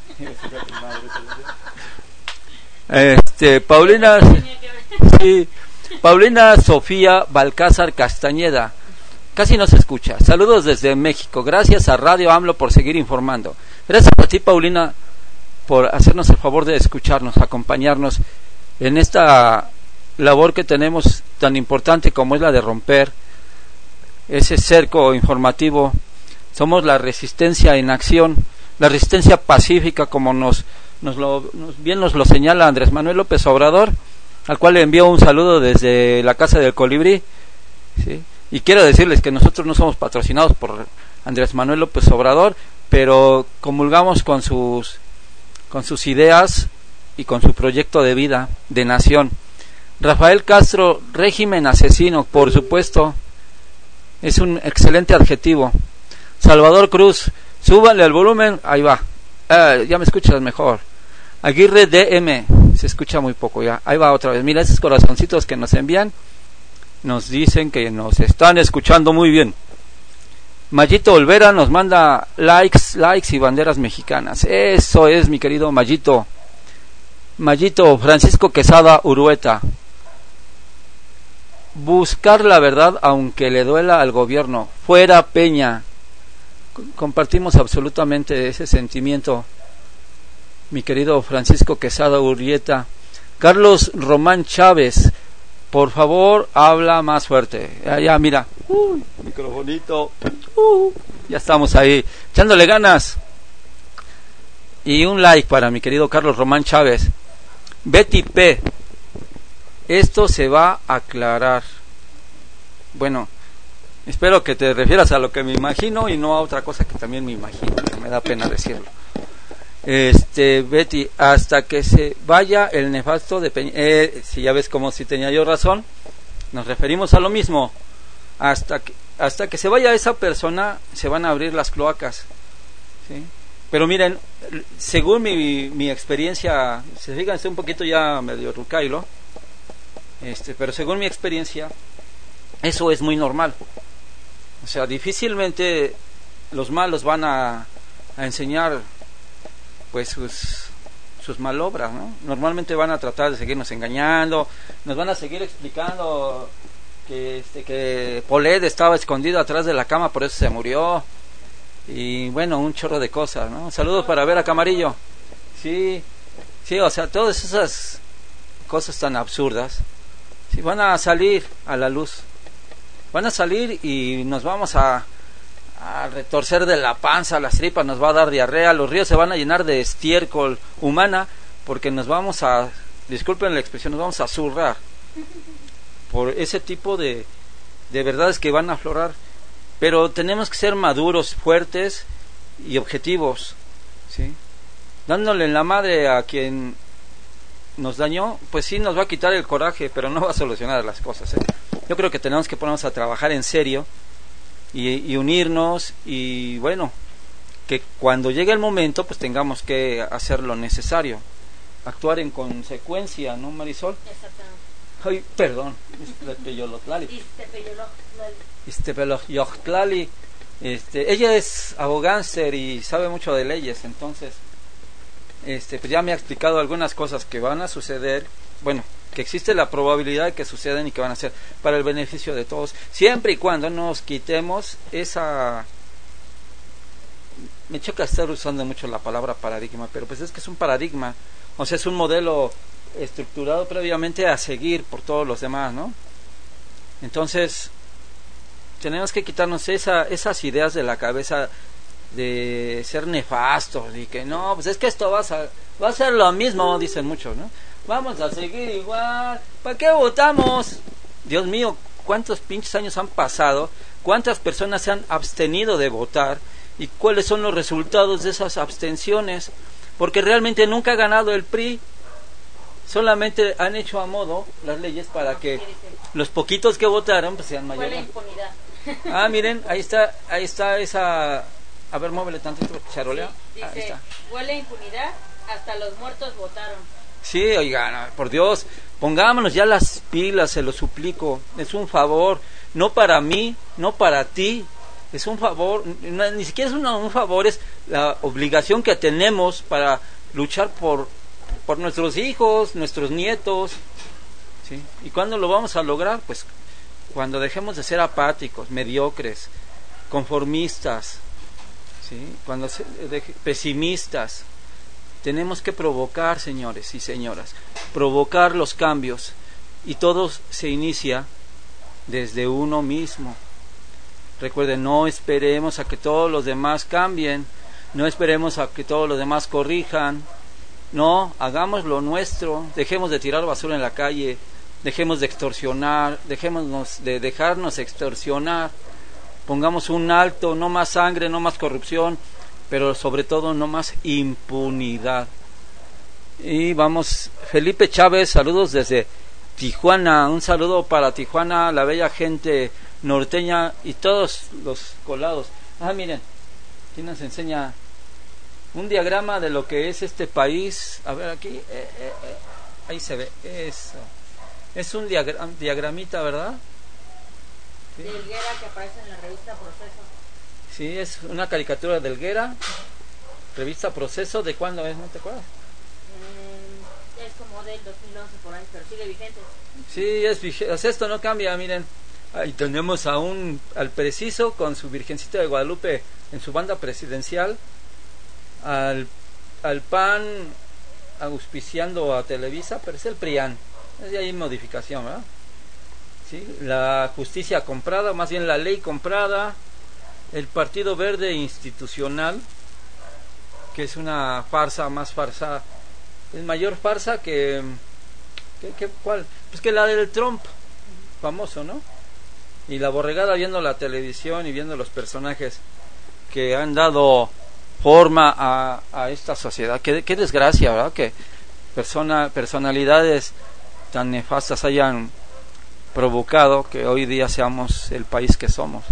Este, Paulina, sí, Paulina Sofía Balcázar Castañeda, casi no se escucha. Saludos desde México. Gracias a Radio AMLO por seguir informando. Gracias a ti, Paulina, por hacernos el favor de escucharnos, acompañarnos en esta labor que tenemos tan importante como es la de romper ese cerco informativo. Somos la resistencia en acción, la resistencia pacífica, como nos, nos, lo, nos bien nos lo señala Andrés Manuel López Obrador, al cual le envío un saludo desde la Casa del Colibrí, ¿sí? Y quiero decirles que nosotros no somos patrocinados por Andrés Manuel López Obrador, pero comulgamos con sus, con sus ideas y con su proyecto de vida, de nación. Rafael Castro, régimen asesino, por supuesto, es un excelente adjetivo. Salvador Cruz, súbanle el volumen, ahí va, eh, ya me escuchas mejor. Aguirre D M, se escucha muy poco ya, ahí va otra vez. Mira esos corazoncitos que nos envían, nos dicen que nos están escuchando muy bien. Mayito Olvera nos manda likes, likes y banderas mexicanas. Eso es, mi querido Mayito. Mayito. Francisco Quesada Urueta. Buscar la verdad aunque le duela al gobierno. Fuera Peña. Compartimos absolutamente ese sentimiento, mi querido Francisco Quesada Urrieta. Carlos Román Chávez, por favor, habla más fuerte. Ya, ya mira, uy, microfonito, uh, ya estamos ahí, echándole ganas. Y un like para mi querido Carlos Román Chávez. Betty P, esto se va a aclarar. Bueno, espero que te refieras a lo que me imagino y no a otra cosa que también me imagino, que me da pena decirlo. Este, Betty, hasta que se vaya el nefasto de Peña, eh, si ya ves como si tenía yo razón, nos referimos a lo mismo. Hasta que, hasta que se vaya esa persona, se van a abrir las cloacas, ¿sí? Pero miren, según mi, mi experiencia, se fijan, estoy un poquito ya medio rucailo, este, pero según mi experiencia, eso es muy normal. O sea, difícilmente los malos van a, a enseñar pues sus, sus malobras, ¿no? Normalmente van a tratar de seguirnos engañando, nos van a seguir explicando que, este, que Poled estaba escondido atrás de la cama, por eso se murió, y bueno, un chorro de cosas, ¿no? Saludos para Vera Camarillo. Sí, sí, o sea, todas esas cosas tan absurdas, sí, van a salir a la luz, van a salir y nos vamos a a retorcer de la panza, las tripas, nos va a dar diarrea, los ríos se van a llenar de estiércol humana, porque nos vamos a, disculpen la expresión, nos vamos a zurrar por ese tipo de, de verdades que van a aflorar. Pero tenemos que ser maduros, fuertes y objetivos, ¿sí? Dándole en la madre a quien nos dañó, pues sí nos va a quitar el coraje, pero no va a solucionar las cosas, ¿eh? Yo creo que tenemos que ponernos a trabajar en serio Y, y unirnos, y bueno, que cuando llegue el momento pues tengamos que hacer lo necesario, actuar en consecuencia, ¿no, Marisol? Exactamente. Ay, perdón, Istepeyolotlali. Este, ella es abogánster y sabe mucho de leyes, entonces este, pues ya me ha explicado algunas cosas que van a suceder, bueno, que existe la probabilidad de que sucedan y que van a ser para el beneficio de todos, siempre y cuando nos quitemos esa, me choca estar usando mucho la palabra paradigma, pero pues es que es un paradigma, o sea, es un modelo estructurado previamente a seguir por todos los demás, ¿no? Entonces tenemos que quitarnos esa, esas ideas de la cabeza de ser nefastos y que no, pues es que esto va a, va a ser lo mismo, dicen muchos, ¿no? Vamos a seguir igual, ¿para qué votamos? Dios mío, ¿cuántos pinches años han pasado? ¿Cuántas personas se han abstenido de votar? ¿Y cuáles son los resultados de esas abstenciones? Porque realmente nunca ha ganado el P R I, solamente han hecho a modo las leyes para que los poquitos que votaron pues sean mayores. impunidad. Ah, miren, ahí está, ahí está esa, a ver, muévele tantito, charolea. Sí, dice, ahí está. Huele a impunidad, hasta los muertos votaron. Sí, oigan, por Dios, pongámonos ya las pilas, se lo suplico, es un favor, no para mí, no para ti, es un favor, no, ni siquiera es una, un favor, es la obligación que tenemos para luchar por, por nuestros hijos, nuestros nietos, ¿sí? ¿Y cuándo lo vamos a lograr? Pues cuando dejemos de ser apáticos, mediocres, conformistas, ¿sí? Cuando se, de, pesimistas. Tenemos que provocar, señores y señoras, provocar los cambios, y todo se inicia desde uno mismo. Recuerden, no esperemos a que todos los demás cambien, no esperemos a que todos los demás corrijan, no, hagamos lo nuestro, dejemos de tirar basura en la calle, dejemos de extorsionar, dejémonos de dejarnos extorsionar, pongamos un alto, no más sangre, no más corrupción, pero sobre todo no más impunidad. Y vamos, Felipe Chávez, saludos desde Tijuana, un saludo para Tijuana, la bella gente norteña y todos los colados. Ah, miren, aquí nos enseña un diagrama de lo que es este país. A ver, aquí, eh, eh, eh, ahí se ve, eso. Es un diagram, diagramita, ¿verdad? Sí. De Helguera, que aparece en la revista Proceso. Sí, es una caricatura de Helguera, revista Proceso. ¿De cuándo es? ¿No te acuerdas? Mm, es como del dos mil once por ahí, pero sigue vigente. Sí, es vigente. Esto no cambia, miren. Ahí tenemos a un, al preciso con su Virgencita de Guadalupe en su banda presidencial, al, al P A N auspiciando a Televisa, pero es el PRIAN. Es de ahí modificación, ¿verdad? ¿Sí? La justicia comprada, más bien la ley comprada, el Partido Verde institucional, que es una farsa, más farsa, es mayor farsa que, que, que ¿cuál? Pues que la del Trump, famoso, ¿no? Y la borregada viendo la televisión y viendo los personajes que han dado forma a, a esta sociedad. Qué, qué desgracia, ¿verdad? Que persona, personalidades tan nefastas hayan provocado que hoy día seamos el país que somos.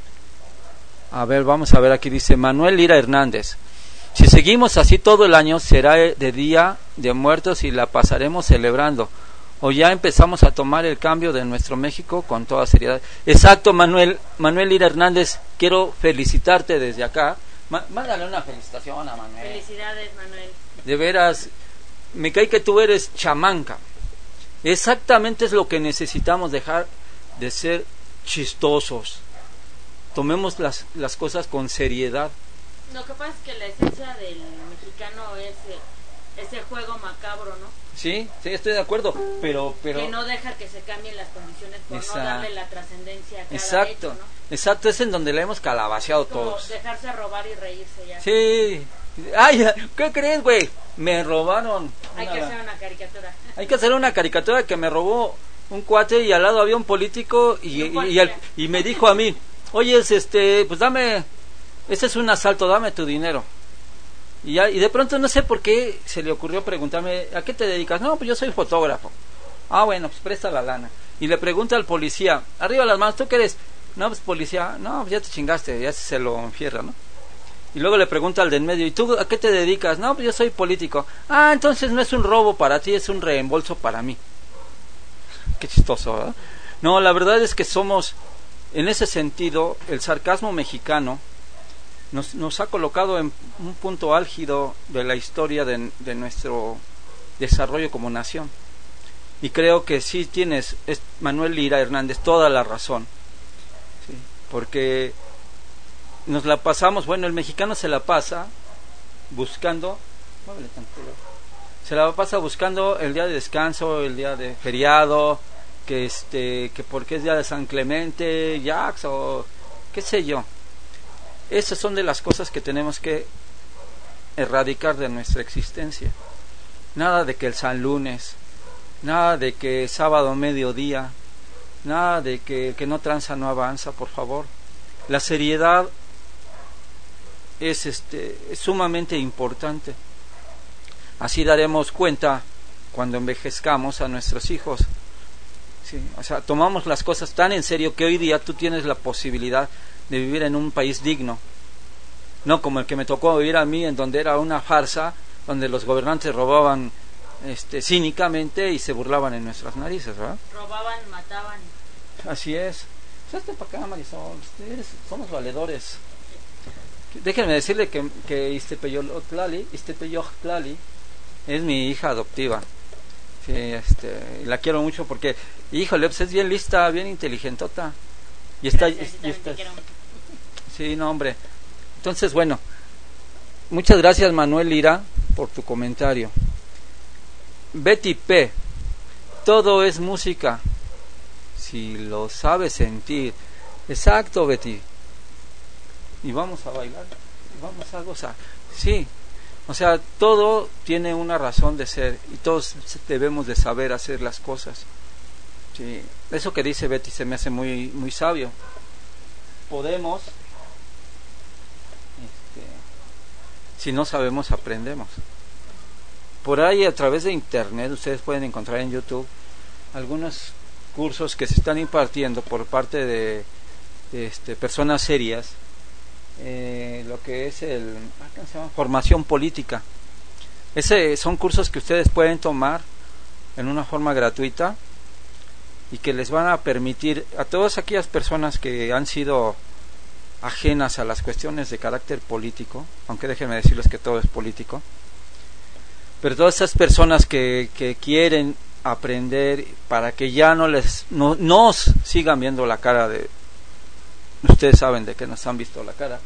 A ver, vamos a ver, aquí dice Manuel Lira Hernández: si seguimos así todo el año será de día de muertos y la pasaremos celebrando, o ya empezamos a tomar el cambio de nuestro México con toda seriedad. Exacto, Manuel, Manuel Lira Hernández, quiero felicitarte desde acá. Ma- mándale una felicitación a Manuel. Felicidades, Manuel. De veras, me cae que tú eres chamanca. Exactamente es lo que necesitamos, dejar de ser chistosos. Tomemos las, las cosas con seriedad. Lo que pasa es que la esencia del mexicano es el, ese juego macabro, ¿no? Sí, sí, estoy de acuerdo, pero... pero... que no deja que se cambien las condiciones por Exacto. no darle la trascendencia a cada Exacto, hecho, ¿no? exacto, es en donde le hemos calabaceado Como todos. dejarse robar y reírse ya. Sí. Ay, ¿qué crees, güey? Me robaron. Hay una... que hacer una caricatura. Hay que hacer una caricatura que me robó un cuate y al lado había un político y, y, y, el, y me dijo a mí, oye, este, pues dame, este es un asalto, dame tu dinero. Y, ya, y de pronto no sé por qué se le ocurrió preguntarme, ¿a qué te dedicas? No, pues yo soy fotógrafo. Ah, bueno, pues presta la lana. Y le pregunta al policía, arriba las manos, ¿tú qué eres? No, pues policía, no, pues ya te chingaste, ya se lo enfierra, ¿no? Y luego le pregunta al de en medio, ¿y tú a qué te dedicas? No, pues yo soy político. Ah, entonces no es un robo para ti, es un reembolso para mí. Qué chistoso, ¿verdad? No, la verdad es que somos, en ese sentido, el sarcasmo mexicano nos, nos ha colocado en un punto álgido de la historia de, de nuestro desarrollo como nación. Y creo que sí tienes, es Manuel Lira Hernández, toda la razón. ¿Sí? Porque nos la pasamos, bueno, el mexicano se la pasa buscando, se la pasa buscando el día de descanso, el día de feriado, que este, que porque es día de San Clemente, Jax o qué sé yo. Esas son de las cosas que tenemos que erradicar de nuestra existencia. Nada de que el San Lunes, nada de que sábado mediodía, nada de que el que no tranza no avanza, por favor. La seriedad es este es sumamente importante. Así daremos cuenta cuando envejezcamos a nuestros hijos. Sí, o sea, tomamos las cosas tan en serio que hoy día tú tienes la posibilidad de vivir en un país digno, no como el que me tocó vivir a mí, en donde era una farsa, donde los gobernantes robaban este cínicamente y se burlaban en nuestras narices, ¿verdad? Robaban, mataban. Así es. Hazte para acá, Marisol, ustedes somos valedores. Déjenme decirle que, que Iztepeyotlali, Iztepeyotlali es mi hija adoptiva. Sí, este, la quiero mucho porque, híjole, pues es bien lista, bien inteligentota. Y está, Gracias, y, y está, te sí, no, hombre. Entonces, bueno, muchas gracias, Manuel Lira, por tu comentario. Betty P. Todo es música si lo sabes sentir. Exacto, Betty. y vamos a bailar, y vamos a gozar. Sí, o sea, todo tiene una razón de ser y todos debemos de saber hacer las cosas. Sí, eso que dice Betty se me hace muy muy sabio. Podemos, este, si no sabemos, aprendemos. Por ahí, a través de internet, ustedes pueden encontrar en YouTube algunos cursos que se están impartiendo por parte de, de este, personas serias, eh, lo que es el ¿cómo se llama? Formación política. Ese son cursos que ustedes pueden tomar en una forma gratuita y que les van a permitir a todas aquellas personas que han sido ajenas a las cuestiones de carácter político, aunque déjenme decirles que todo es político, pero todas esas personas que, que quieren aprender para que ya no les no nos sigan viendo la cara de, ustedes saben de que nos han visto la cara,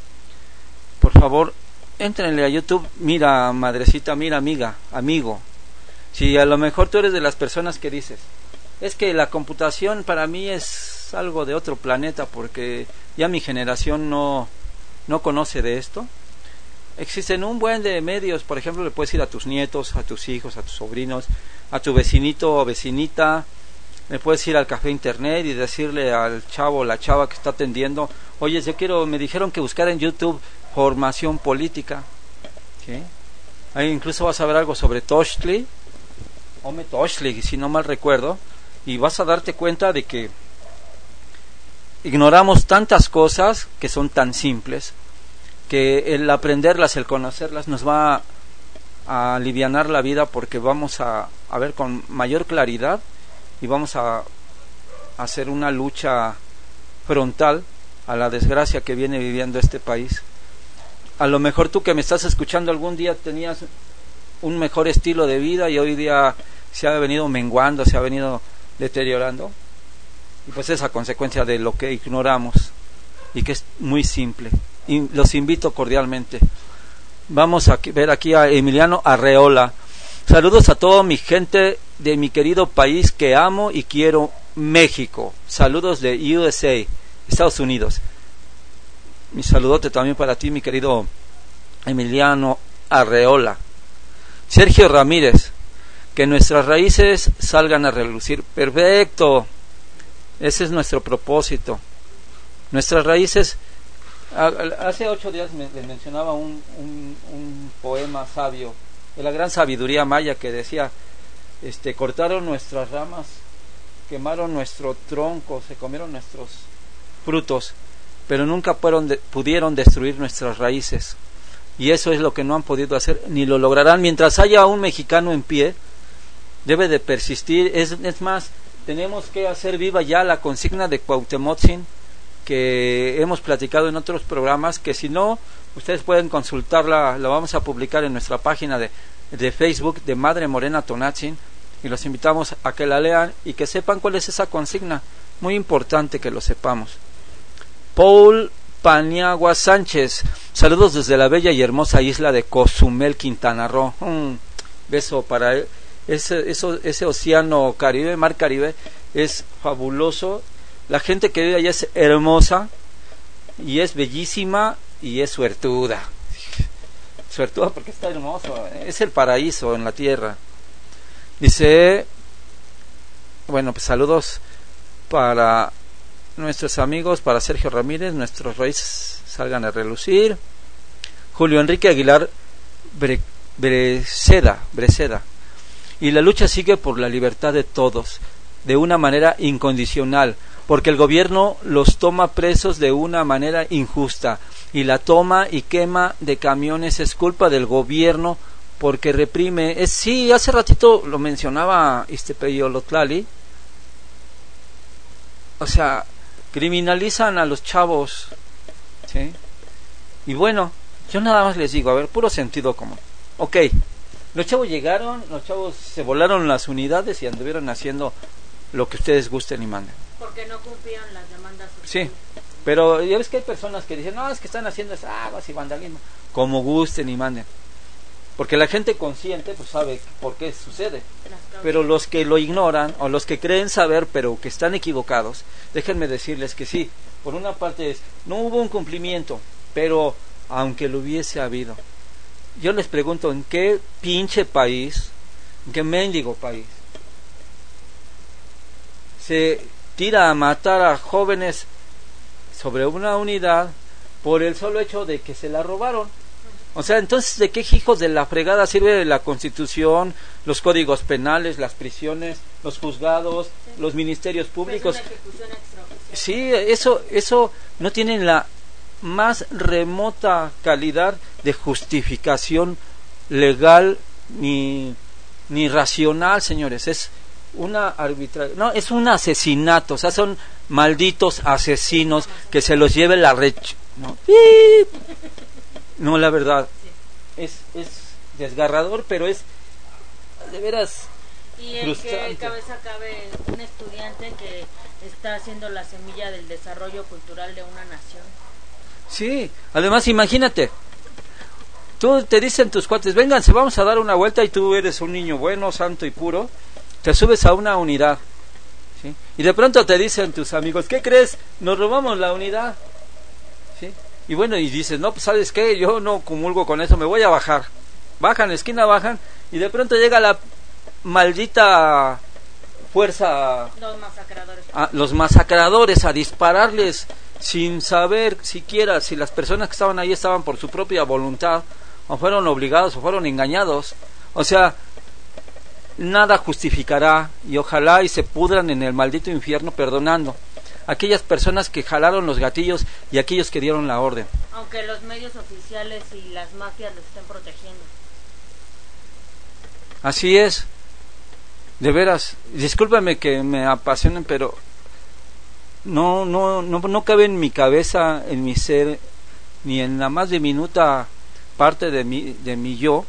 por favor éntrenle a YouTube. Mira, madrecita, mira, amiga, amigo, si a lo mejor tú eres de las personas que dices, es que la computación para mí es algo de otro planeta porque ya mi generación no no conoce de esto, existen un buen de medios. Por ejemplo, le puedes ir a tus nietos, a tus hijos, a tus sobrinos, a tu vecinito o vecinita, le puedes ir al café internet y decirle al chavo o la chava que está atendiendo, oye, yo quiero, me dijeron que buscar en YouTube formación política. ¿Sí? Ahí incluso vas a ver algo sobre Tochtli, Ome Tochtli, si no mal recuerdo, y vas a darte cuenta de que ignoramos tantas cosas que son tan simples, que el aprenderlas, el conocerlas nos va a alivianar la vida, porque vamos a, a ver con mayor claridad y vamos a, a hacer una lucha frontal a la desgracia que viene viviendo este país. A lo mejor tú que me estás escuchando algún día tenías un mejor estilo de vida y hoy día se ha venido menguando, se ha venido deteriorando, y pues es a consecuencia de lo que ignoramos y que es muy simple. Y los invito cordialmente. Vamos a ver aquí a Emiliano Arreola. Saludos a toda mi gente de mi querido país que amo y quiero, México. Saludos de U S A, Estados Unidos. Mi saludote también para ti, mi querido Emiliano Arreola. Sergio Ramírez, que nuestras raíces salgan a relucir. Perfecto, ese es nuestro propósito. Nuestras raíces. Hace ocho días me, les mencionaba un, un, un poema sabio de la gran sabiduría maya que decía, este, cortaron nuestras ramas, quemaron nuestro tronco, se comieron nuestros frutos, pero nunca fueron de, pudieron destruir nuestras raíces. Y eso es lo que no han podido hacer, ni lo lograrán. Mientras haya un mexicano en pie, debe de persistir. Es, es más, tenemos que hacer viva ya la consigna de Cuauhtemotzin, que hemos platicado en otros programas, que si no, ustedes pueden consultarla, la vamos a publicar en nuestra página de, de Facebook de Madre Morena Tonatzin, y los invitamos a que la lean y que sepan cuál es esa consigna. Muy importante que lo sepamos. Paul Paniagua Sánchez, saludos desde la bella y hermosa isla de Cozumel, Quintana Roo. Un beso para él. Ese, eso, ese océano Caribe, mar Caribe, es fabuloso. La gente que vive allá es hermosa y es bellísima y es suertuda. Suertuda porque está hermoso, es el paraíso en la tierra. Dice, bueno, pues saludos para nuestros amigos, para Sergio Ramírez, nuestros raíces salgan a relucir. Julio Enrique Aguilar Bre, Breceda, Breceda. Y la lucha sigue por la libertad de todos, de una manera incondicional, porque el gobierno los toma presos de una manera injusta, y la toma y quema de camiones es culpa del gobierno, porque reprime. Es, sí, hace ratito lo mencionaba Iztepeyolotlali, o sea, criminalizan a los chavos, ¿sí? Y bueno, yo nada más les digo, a ver, puro sentido común. Ok, los chavos llegaron, los chavos se volaron las unidades y anduvieron haciendo lo que ustedes gusten y manden. Porque no cumplían las demandas sociales. Sí, pero ya ves que hay personas que dicen, no, es que están haciendo aguas y vandalismo, como gusten y manden. Porque la gente consciente pues sabe por qué sucede. Pero los que lo ignoran o los que creen saber pero que están equivocados, déjenme decirles que sí, por una parte es, no hubo un cumplimiento, pero aunque lo hubiese habido, yo les pregunto, ¿en qué pinche país, en qué mendigo país se tira a matar a jóvenes sobre una unidad por el solo hecho de que se la robaron? O sea, entonces, ¿de qué hijos de la fregada sirve la Constitución, los códigos penales, las prisiones, los juzgados, sí, los ministerios públicos? Sí, eso, eso no tiene la más remota calidad de justificación legal ni, ni racional, señores. Es una arbitraria, no, es un asesinato. O sea, son malditos asesinos que se los lleve la rech... No, no, la verdad, es, es desgarrador, pero es de veras y el frustrante. Que cabeza cabe un estudiante que está haciendo la semilla del desarrollo cultural de una nación. Sí, además imagínate, tú te dicen tus cuates, vénganse, vamos a dar una vuelta, y tú eres un niño bueno, santo y puro, te subes a una unidad, ¿sí? Y de pronto te dicen tus amigos, ¿qué crees? Nos robamos la unidad, ¿sí? Y bueno, y dices, no, pues ¿sabes qué? Yo no comulgo con eso, me voy a bajar. Bajan, esquina bajan, y de pronto llega la maldita fuerza... Los masacradores. A, los masacradores a dispararles sin saber siquiera si las personas que estaban ahí estaban por su propia voluntad, o fueron obligados, o fueron engañados. O sea, nada justificará, y ojalá y se pudran en el maldito infierno perdonando aquellas personas que jalaron los gatillos y aquellos que dieron la orden. Aunque los medios oficiales y las mafias los estén protegiendo. Así es. De veras, discúlpame que me apasionen, pero no, no, no, no cabe en mi cabeza, en mi ser, ni en la más diminuta parte de mi, de mi yo,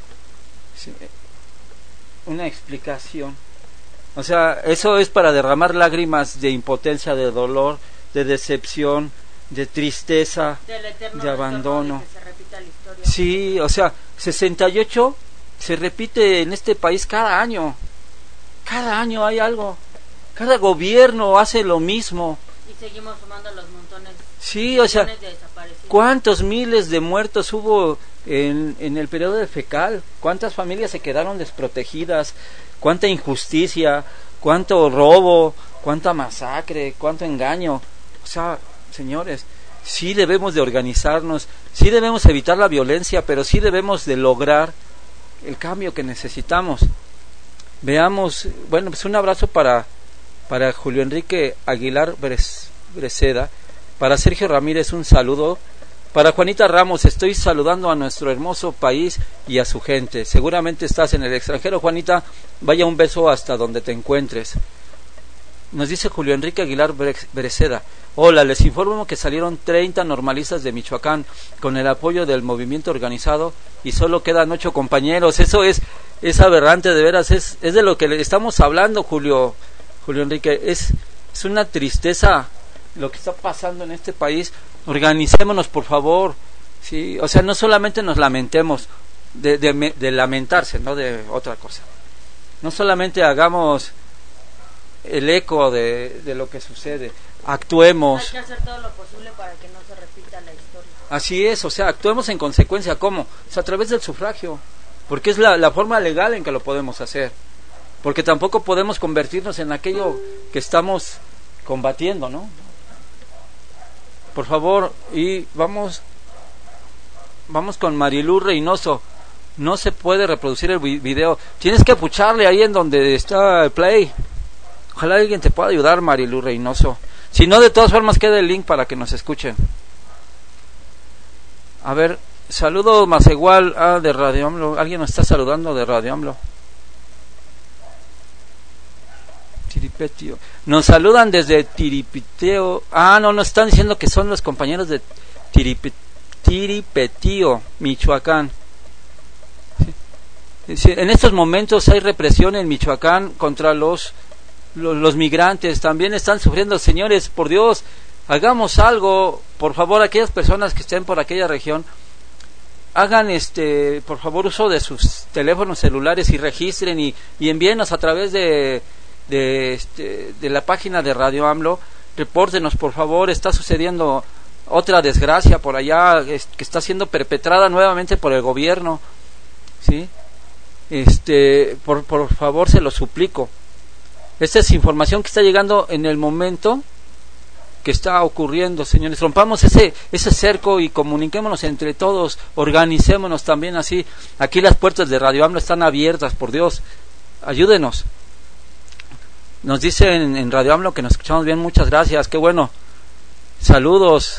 una explicación. O sea, eso es para derramar lágrimas de impotencia, de dolor, de decepción, de tristeza, de abandono. De que se repita la historia. Sí, o sea, sesenta y ocho se repite en este país cada año. Cada año hay algo. Cada gobierno hace lo mismo. Y seguimos sumando los montones. Sí, o sea, de desaparecidos. ¿Cuántos miles de muertos hubo en, en el periodo de Fecal? ¿Cuántas familias se quedaron desprotegidas? ¿Cuánta injusticia? ¿Cuánto robo? ¿Cuánta masacre? ¿Cuánto engaño? O sea, señores, sí debemos de organizarnos, sí debemos evitar la violencia, pero sí debemos de lograr el cambio que necesitamos. Veamos, bueno, pues un abrazo para, para Julio Enrique Aguilar Breceda, para Sergio Ramírez un saludo, para Juanita Ramos, estoy saludando a nuestro hermoso país y a su gente. Seguramente estás en el extranjero, Juanita, vaya un beso hasta donde te encuentres. Nos dice Julio Enrique Aguilar Breceda, hola, les informo que salieron treinta normalistas de Michoacán con el apoyo del movimiento organizado y solo quedan ocho compañeros. Eso es, es aberrante, de veras, es, es de lo que le estamos hablando, Julio, Julio Enrique, es, es una tristeza lo que está pasando en este país. Organicémonos, por favor, sí, o sea, no solamente nos lamentemos de, de, de lamentarse, no de otra cosa. No solamente hagamos el eco de, de lo que sucede, actuemos. Hay que hacer todo lo posible para que no se repita la historia. Así es, o sea, actuemos en consecuencia. ¿Cómo? O sea, a través del sufragio, porque es la, la forma legal en que lo podemos hacer, porque tampoco podemos convertirnos en aquello que estamos combatiendo, ¿no? Por favor, y vamos vamos con Marilú Reynoso. No se puede reproducir el video, tienes que apucharle ahí en donde está el play. Ojalá alguien te pueda ayudar, Marilú Reynoso. Si no, de todas formas queda el link para que nos escuchen. A ver, saludo más igual ah, de Radio AMLO. Alguien nos está saludando de Radio AMLO. Tiripetio. Nos saludan desde Tiripiteo. Ah, no, nos están diciendo que son los compañeros de Tirip, Tiripetío, Michoacán. Sí. Sí, en estos momentos hay represión en Michoacán contra los, los los migrantes. También están sufriendo, señores, por Dios, hagamos algo, por favor, aquellas personas que estén por aquella región, hagan este, por favor, uso de sus teléfonos celulares y registren y, y envíenos a través de de, este, de la página de Radio AMLO repórtenos por favor, está sucediendo otra desgracia por allá es, que está siendo perpetrada nuevamente por el gobierno, ¿sí? Este, por, por favor se lo suplico. Esta es información que está llegando en el momento que está ocurriendo, señores. Rompamos ese ese cerco y comuniquémonos entre todos, organicémonos también así. Aquí las puertas de Radio AMLO están abiertas, por Dios, ayúdenos. Nos dicen en Radio AMLO que nos escuchamos bien, muchas gracias, qué bueno. Saludos.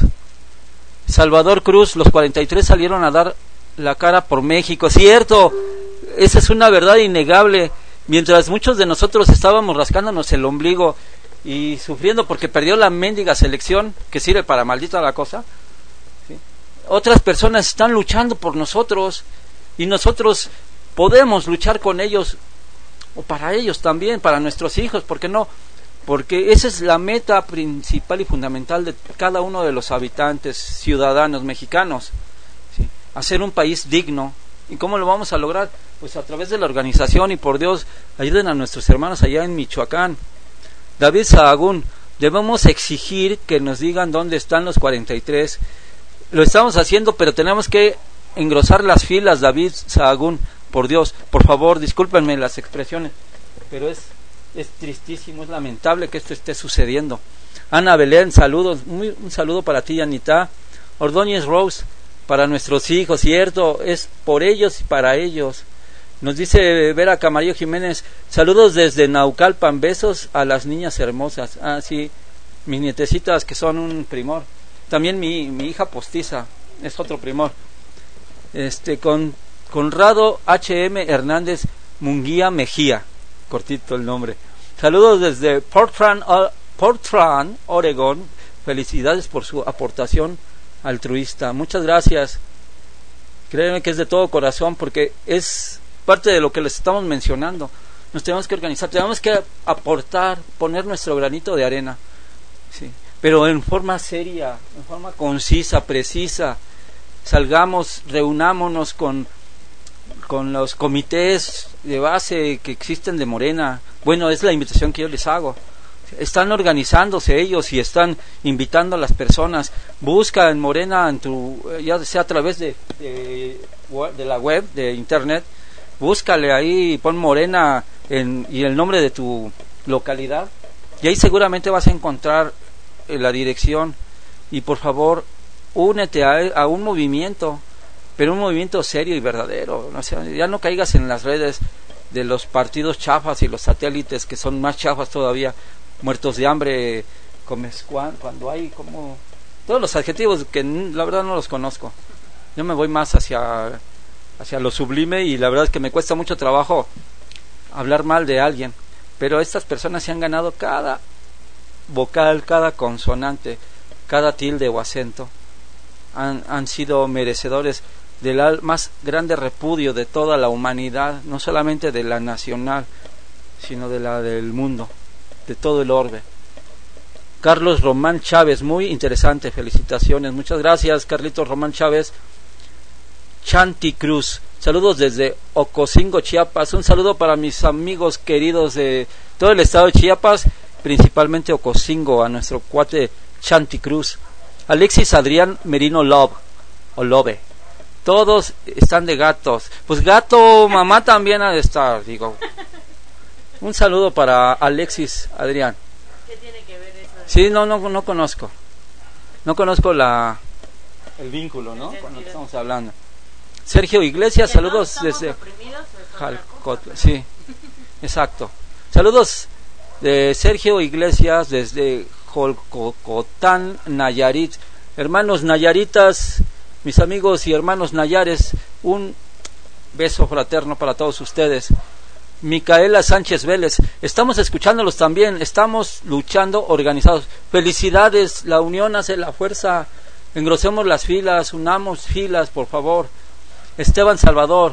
Salvador Cruz, los cuarenta y tres salieron a dar la cara por México, cierto, esa es una verdad innegable. Mientras muchos de nosotros estábamos rascándonos el ombligo y sufriendo porque perdió la mendiga selección, que sirve para maldita la cosa, ¿sí? Otras personas están luchando por nosotros y nosotros podemos luchar con ellos o para ellos también, para nuestros hijos, ¿por qué no? Porque esa es la meta principal y fundamental de cada uno de los habitantes, ciudadanos mexicanos, ¿sí? Hacer un país digno. ¿Y cómo lo vamos a lograr? Pues a través de la organización, y por Dios, ayuden a nuestros hermanos allá en Michoacán. David Sahagún, debemos exigir que nos digan dónde están los cuarenta y tres. Lo estamos haciendo, pero tenemos que engrosar las filas, David Sahagún, por Dios, por favor, discúlpenme las expresiones, pero es... es tristísimo, es lamentable que esto esté sucediendo. Ana Belén, saludos, muy, un saludo para ti, Anita. Ordóñez Rose, para nuestros hijos, cierto, es por ellos y para ellos. Nos dice Vera Camarillo Jiménez, saludos desde Naucalpan, besos a las niñas hermosas. Ah, sí, mis nietecitas que son un primor. También mi, mi hija postiza es otro primor. Este, con Conrado H M Hernández Munguía Mejía, cortito el nombre. Saludos desde Portland, Portland, Oregón. Felicidades por su aportación altruista. Muchas gracias. Créeme que es de todo corazón, porque es parte de lo que les estamos mencionando. Nos tenemos que organizar, tenemos que aportar, poner nuestro granito de arena, sí, pero en forma seria, en forma concisa, precisa. Salgamos, reunámonos con con los comités de base que existen de Morena. Bueno, es la invitación que yo les hago. Están organizándose ellos y están invitando a las personas. Busca en Morena, en tu, ya sea a través de, de, de la web, de internet, búscale ahí, pon Morena en, y el nombre de tu localidad, y ahí seguramente vas a encontrar la dirección. Y por favor, únete a, a un movimiento, pero un movimiento serio y verdadero. O sea, ya no caigas en las redes de los partidos chafas y los satélites que son más chafas todavía, muertos de hambre, comezcuan, cuando hay como todos los adjetivos que la verdad no los conozco. Yo me voy más hacia hacia lo sublime, y la verdad es que me cuesta mucho trabajo hablar mal de alguien, pero estas personas se han ganado cada vocal, cada consonante, cada tilde o acento. Han, han sido merecedores del más grande repudio de toda la humanidad, no solamente de la nacional, sino de la del mundo, de todo el orbe. Carlos Román Chávez, muy interesante, felicitaciones, muchas gracias Carlitos Román Chávez. Chanti Cruz, saludos desde Ocosingo, Chiapas. Un saludo para mis amigos queridos de todo el estado de Chiapas, principalmente Ocosingo, a nuestro cuate Chanti Cruz. Alexis Adrián Merino Love, o Love, todos están de gatos. Pues gato, mamá también ha de estar, digo. Un saludo para Alexis Adrián. ¿Qué tiene que ver eso? Sí, no, no, no conozco. No conozco la el vínculo, ¿no? Con lo que estamos hablando. Sergio Iglesias, saludos no desde Jalcotla. Sí, exacto. Saludos de Sergio Iglesias desde Jolcocotán, Nayarit. Hermanos nayaritas, mis amigos y hermanos nayares, un beso fraterno para todos ustedes. Micaela Sánchez Vélez, estamos escuchándolos también, estamos luchando organizados. Felicidades, la unión hace la fuerza. Engrosemos las filas, unamos filas, por favor. Esteban Salvador,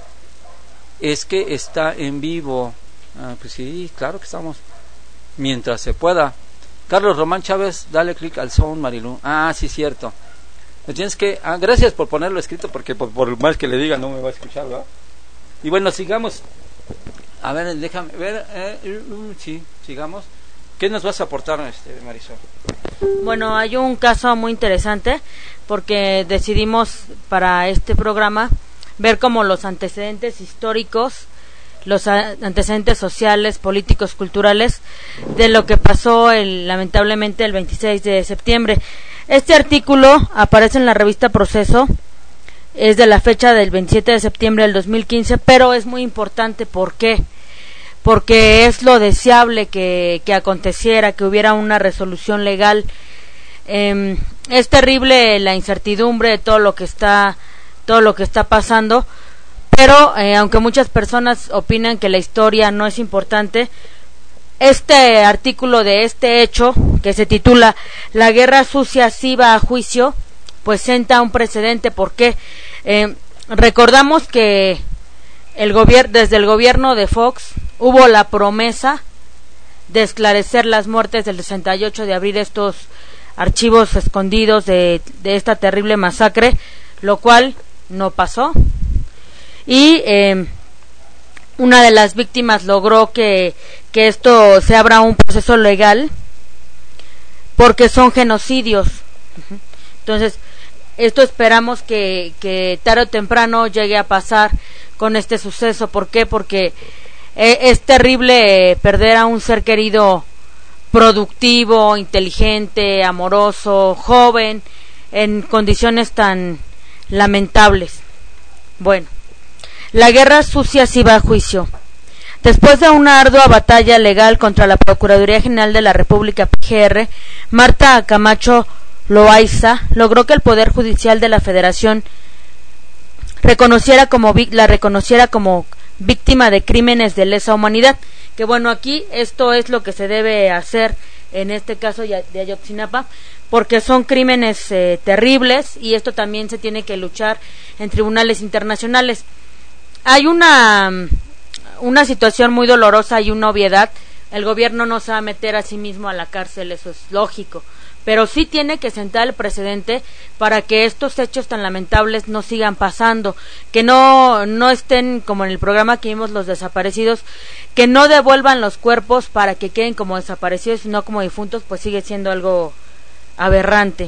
es que está en vivo. Ah, pues sí, claro que estamos, mientras se pueda. Carlos Román Chávez, dale clic al sound, Marilu. Ah, sí, cierto. Me tienes que, ah, gracias por ponerlo escrito, porque por, por más que le diga no me va a escuchar, ¿verdad? Y bueno, sigamos. A ver, déjame ver. Eh, uh, sí, sigamos. ¿Qué nos vas a aportar, este, Marisol? Bueno, hay un caso muy interesante porque decidimos para este programa ver como los antecedentes históricos, los antecedentes sociales, políticos, culturales de lo que pasó el, lamentablemente el veintiséis de septiembre. Este artículo aparece en la revista Proceso, es de la fecha del veintisiete de septiembre del dos mil quince, pero es muy importante. ¿Por qué? Porque es lo deseable que, que aconteciera, que hubiera una resolución legal. Eh, es terrible la incertidumbre de todo lo que está, todo lo que está pasando, pero eh, aunque muchas personas opinan que la historia no es importante, este artículo de este hecho, que se titula La guerra sucia sí va a juicio, pues senta un precedente. Porque eh, recordamos que el gobier- desde el gobierno de Fox hubo la promesa de esclarecer las muertes del sesenta y ocho, de abrir estos archivos escondidos de, de esta terrible masacre, lo cual no pasó. Y eh, una de las víctimas logró que, que esto se abra un proceso legal, porque son genocidios. Entonces, esto esperamos que, que tarde o temprano llegue a pasar con este suceso. ¿Por qué? Porque eh, es terrible eh, perder a un ser querido productivo, inteligente, amoroso, joven, en condiciones tan lamentables. Bueno, la guerra sucia sí va a juicio. Después de una ardua batalla legal contra la Procuraduría General de la República, P G R, Marta Camacho Loaiza logró que el Poder Judicial de la Federación reconociera como la reconociera como víctima de crímenes de lesa humanidad. Que bueno, aquí esto es lo que se debe hacer en este caso de Ayotzinapa, porque son crímenes eh, terribles, y esto también se tiene que luchar en tribunales internacionales. Hay una una situación muy dolorosa y una obviedad. El gobierno no se va a meter a sí mismo a la cárcel, eso es lógico, pero sí tiene que sentar el precedente para que estos hechos tan lamentables no sigan pasando, que no no estén como en el programa que vimos los desaparecidos, que no devuelvan los cuerpos para que queden como desaparecidos y no como difuntos, pues sigue siendo algo aberrante.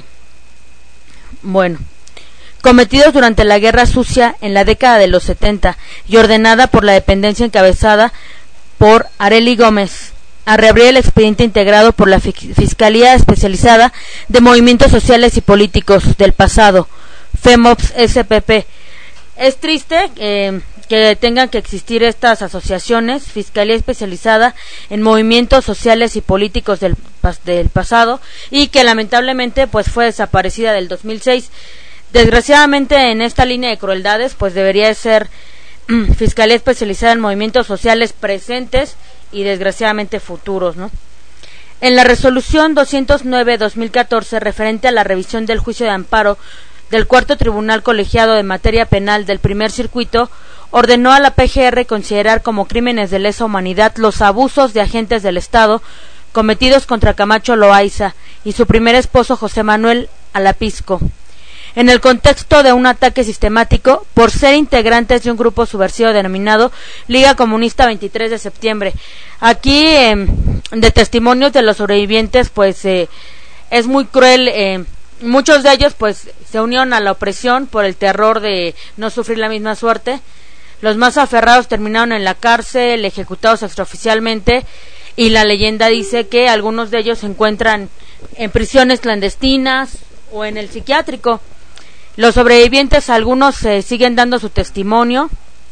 Bueno, cometidos durante la guerra sucia en la década de los setenta y ordenada por la dependencia encabezada por Arely Gómez, a reabrir el expediente integrado por la Fiscalía Especializada de Movimientos Sociales y Políticos del pasado, FEMOPS S P P. Es triste eh, que tengan que existir estas asociaciones, Fiscalía Especializada en Movimientos Sociales y Políticos del, del pasado, y que lamentablemente pues fue desaparecida del dos mil seis. Desgraciadamente, en esta línea de crueldades pues debería ser Fiscalía Especializada en Movimientos Sociales presentes y desgraciadamente futuros, ¿no? En la resolución doscientos nueve de dos mil catorce referente a la revisión del juicio de amparo del Cuarto Tribunal Colegiado de Materia Penal del Primer Circuito, ordenó a la P G R considerar como crímenes de lesa humanidad los abusos de agentes del Estado cometidos contra Camacho Loaiza y su primer esposo José Manuel Alapisco, en el contexto de un ataque sistemático por ser integrantes de un grupo subversivo denominado Liga Comunista veintitrés de septiembre. Aquí, eh, de testimonios de los sobrevivientes, pues eh, es muy cruel. Eh, muchos de ellos pues se unieron a la opresión por el terror de no sufrir la misma suerte. Los más aferrados terminaron en la cárcel, ejecutados extraoficialmente, y la leyenda dice que algunos de ellos se encuentran en prisiones clandestinas o en el psiquiátrico. Los sobrevivientes, algunos eh, siguen dando su testimonio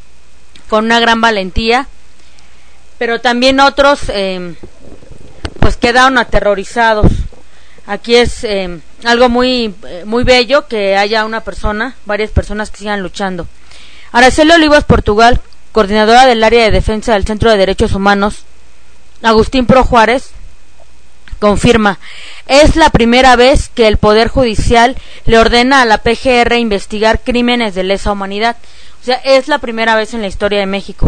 con una gran valentía, pero también otros eh, pues quedaron aterrorizados. Aquí es eh, algo muy eh, muy bello que haya una persona, varias personas que sigan luchando. Araceli Olivas Portugal, coordinadora del área de defensa del Centro de Derechos Humanos, Agustín Pro Juárez, confirma: es la primera vez que el Poder Judicial le ordena a la P G R investigar crímenes de lesa humanidad. O sea, es la primera vez en la historia de México.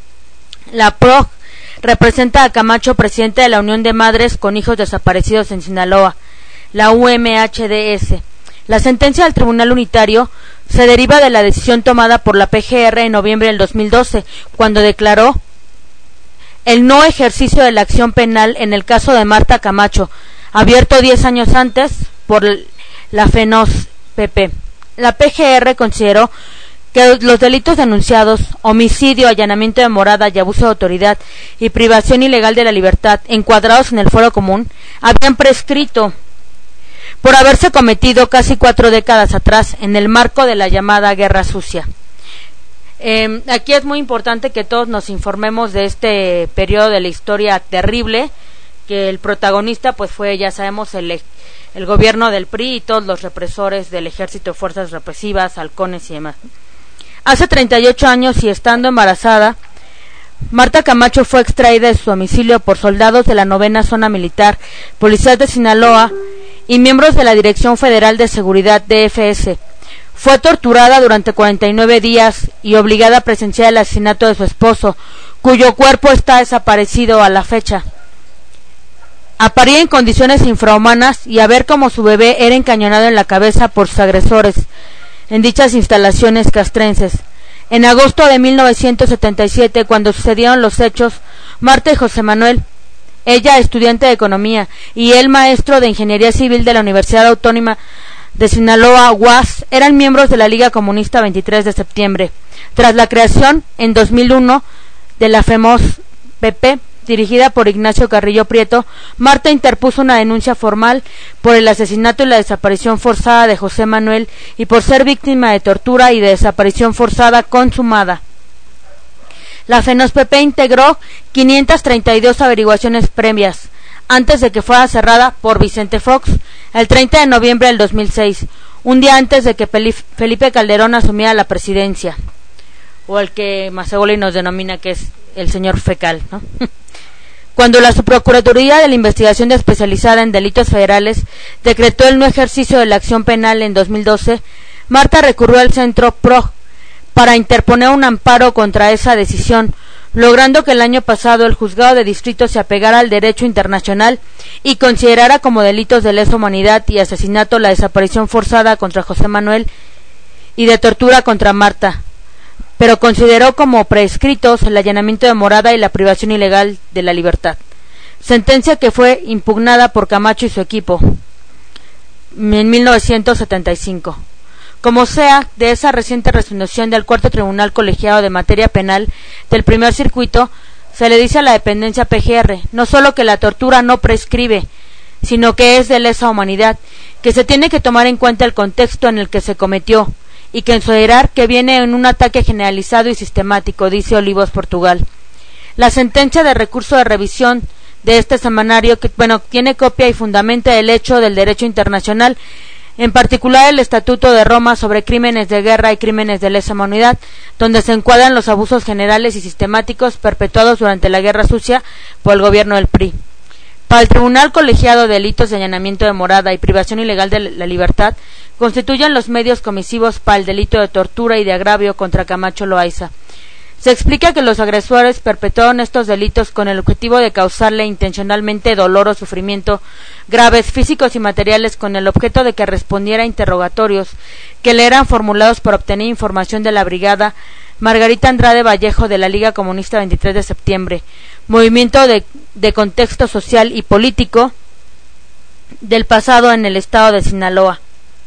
La P R O G representa a Camacho, presidente de la Unión de Madres con Hijos Desaparecidos en Sinaloa, la U M H D S. La sentencia del Tribunal Unitario se deriva de la decisión tomada por la P G R en noviembre del dos mil doce, cuando declaró el no ejercicio de la acción penal en el caso de Marta Camacho, abierto diez años antes por la FENOS-P P. La P G R consideró que los delitos denunciados, homicidio, allanamiento de morada y abuso de autoridad y privación ilegal de la libertad, encuadrados en el fuero común, habían prescrito por haberse cometido casi cuatro décadas atrás en el marco de la llamada Guerra Sucia. Eh, aquí es muy importante que todos nos informemos de este periodo de la historia terrible, que el protagonista pues fue, ya sabemos, el, el gobierno del P R I y todos los represores del ejército, fuerzas represivas, halcones y demás. Hace treinta y ocho años y estando embarazada, Marta Camacho fue extraída de su domicilio por soldados de la novena Zona Militar, policías de Sinaloa y miembros de la Dirección Federal de Seguridad D F S. Fue torturada durante cuarenta y nueve días y obligada a presenciar el asesinato de su esposo, cuyo cuerpo está desaparecido a la fecha. Aparía en condiciones infrahumanas y a ver cómo su bebé era encañonado en la cabeza por sus agresores en dichas instalaciones castrenses. En agosto de mil novecientos setenta y siete, cuando sucedieron los hechos, Marta y José Manuel, ella estudiante de economía y él maestro de ingeniería civil de la Universidad Autónoma de Sinaloa, U A S, eran miembros de la Liga Comunista veintitrés de septiembre. Tras la creación en dos mil uno de la FEMOS-P P, dirigida por Ignacio Carrillo Prieto, Marta interpuso una denuncia formal por el asesinato y la desaparición forzada de José Manuel y por ser víctima de tortura y de desaparición forzada consumada. La FENOS-P P integró quinientas treinta y dos averiguaciones previas, antes de que fuera cerrada por Vicente Fox el treinta de noviembre del dos mil seis, un día antes de que Felipe Calderón asumiera la presidencia, o el que Mazagoli nos denomina que es el señor fecal, ¿no? Cuando la Subprocuraduría de la Investigación Especializada en Delitos Federales decretó el no ejercicio de la acción penal en dos mil doce, Marta recurrió al Centro P R O para interponer un amparo contra esa decisión, logrando que el año pasado el Juzgado de Distrito se apegara al derecho internacional y considerara como delitos de lesa humanidad y asesinato la desaparición forzada contra José Manuel y de tortura contra Marta, pero consideró como prescritos el allanamiento de morada y la privación ilegal de la libertad, sentencia que fue impugnada por Camacho y su equipo en mil novecientos setenta y cinco. Como sea, de esa reciente resolución del Cuarto Tribunal Colegiado de Materia Penal del Primer Circuito, se le dice a la dependencia P G R no solo que la tortura no prescribe, sino que es de lesa humanidad, que se tiene que tomar en cuenta el contexto en el que se cometió, y que considerar que viene en un ataque generalizado y sistemático, dice Olivos Portugal. La sentencia de recurso de revisión de este semanario, que bueno, tiene copia y fundamenta el hecho del derecho internacional, en particular el Estatuto de Roma sobre crímenes de guerra y crímenes de lesa humanidad, donde se encuadran los abusos generales y sistemáticos perpetuados durante la Guerra Sucia por el gobierno del P R I. Para el Tribunal Colegiado de Delitos de Allanamiento de Morada y Privación Ilegal de la Libertad, constituyen los medios comisivos para el delito de tortura y de agravio contra Camacho Loaiza. Se explica que los agresores perpetuaron estos delitos con el objetivo de causarle intencionalmente dolor o sufrimiento graves físicos y materiales, con el objeto de que respondiera a interrogatorios que le eran formulados para obtener información de la brigada Margarita Andrade Vallejo de la Liga Comunista veintitrés de septiembre, movimiento de, de contexto social y político del pasado en el estado de Sinaloa.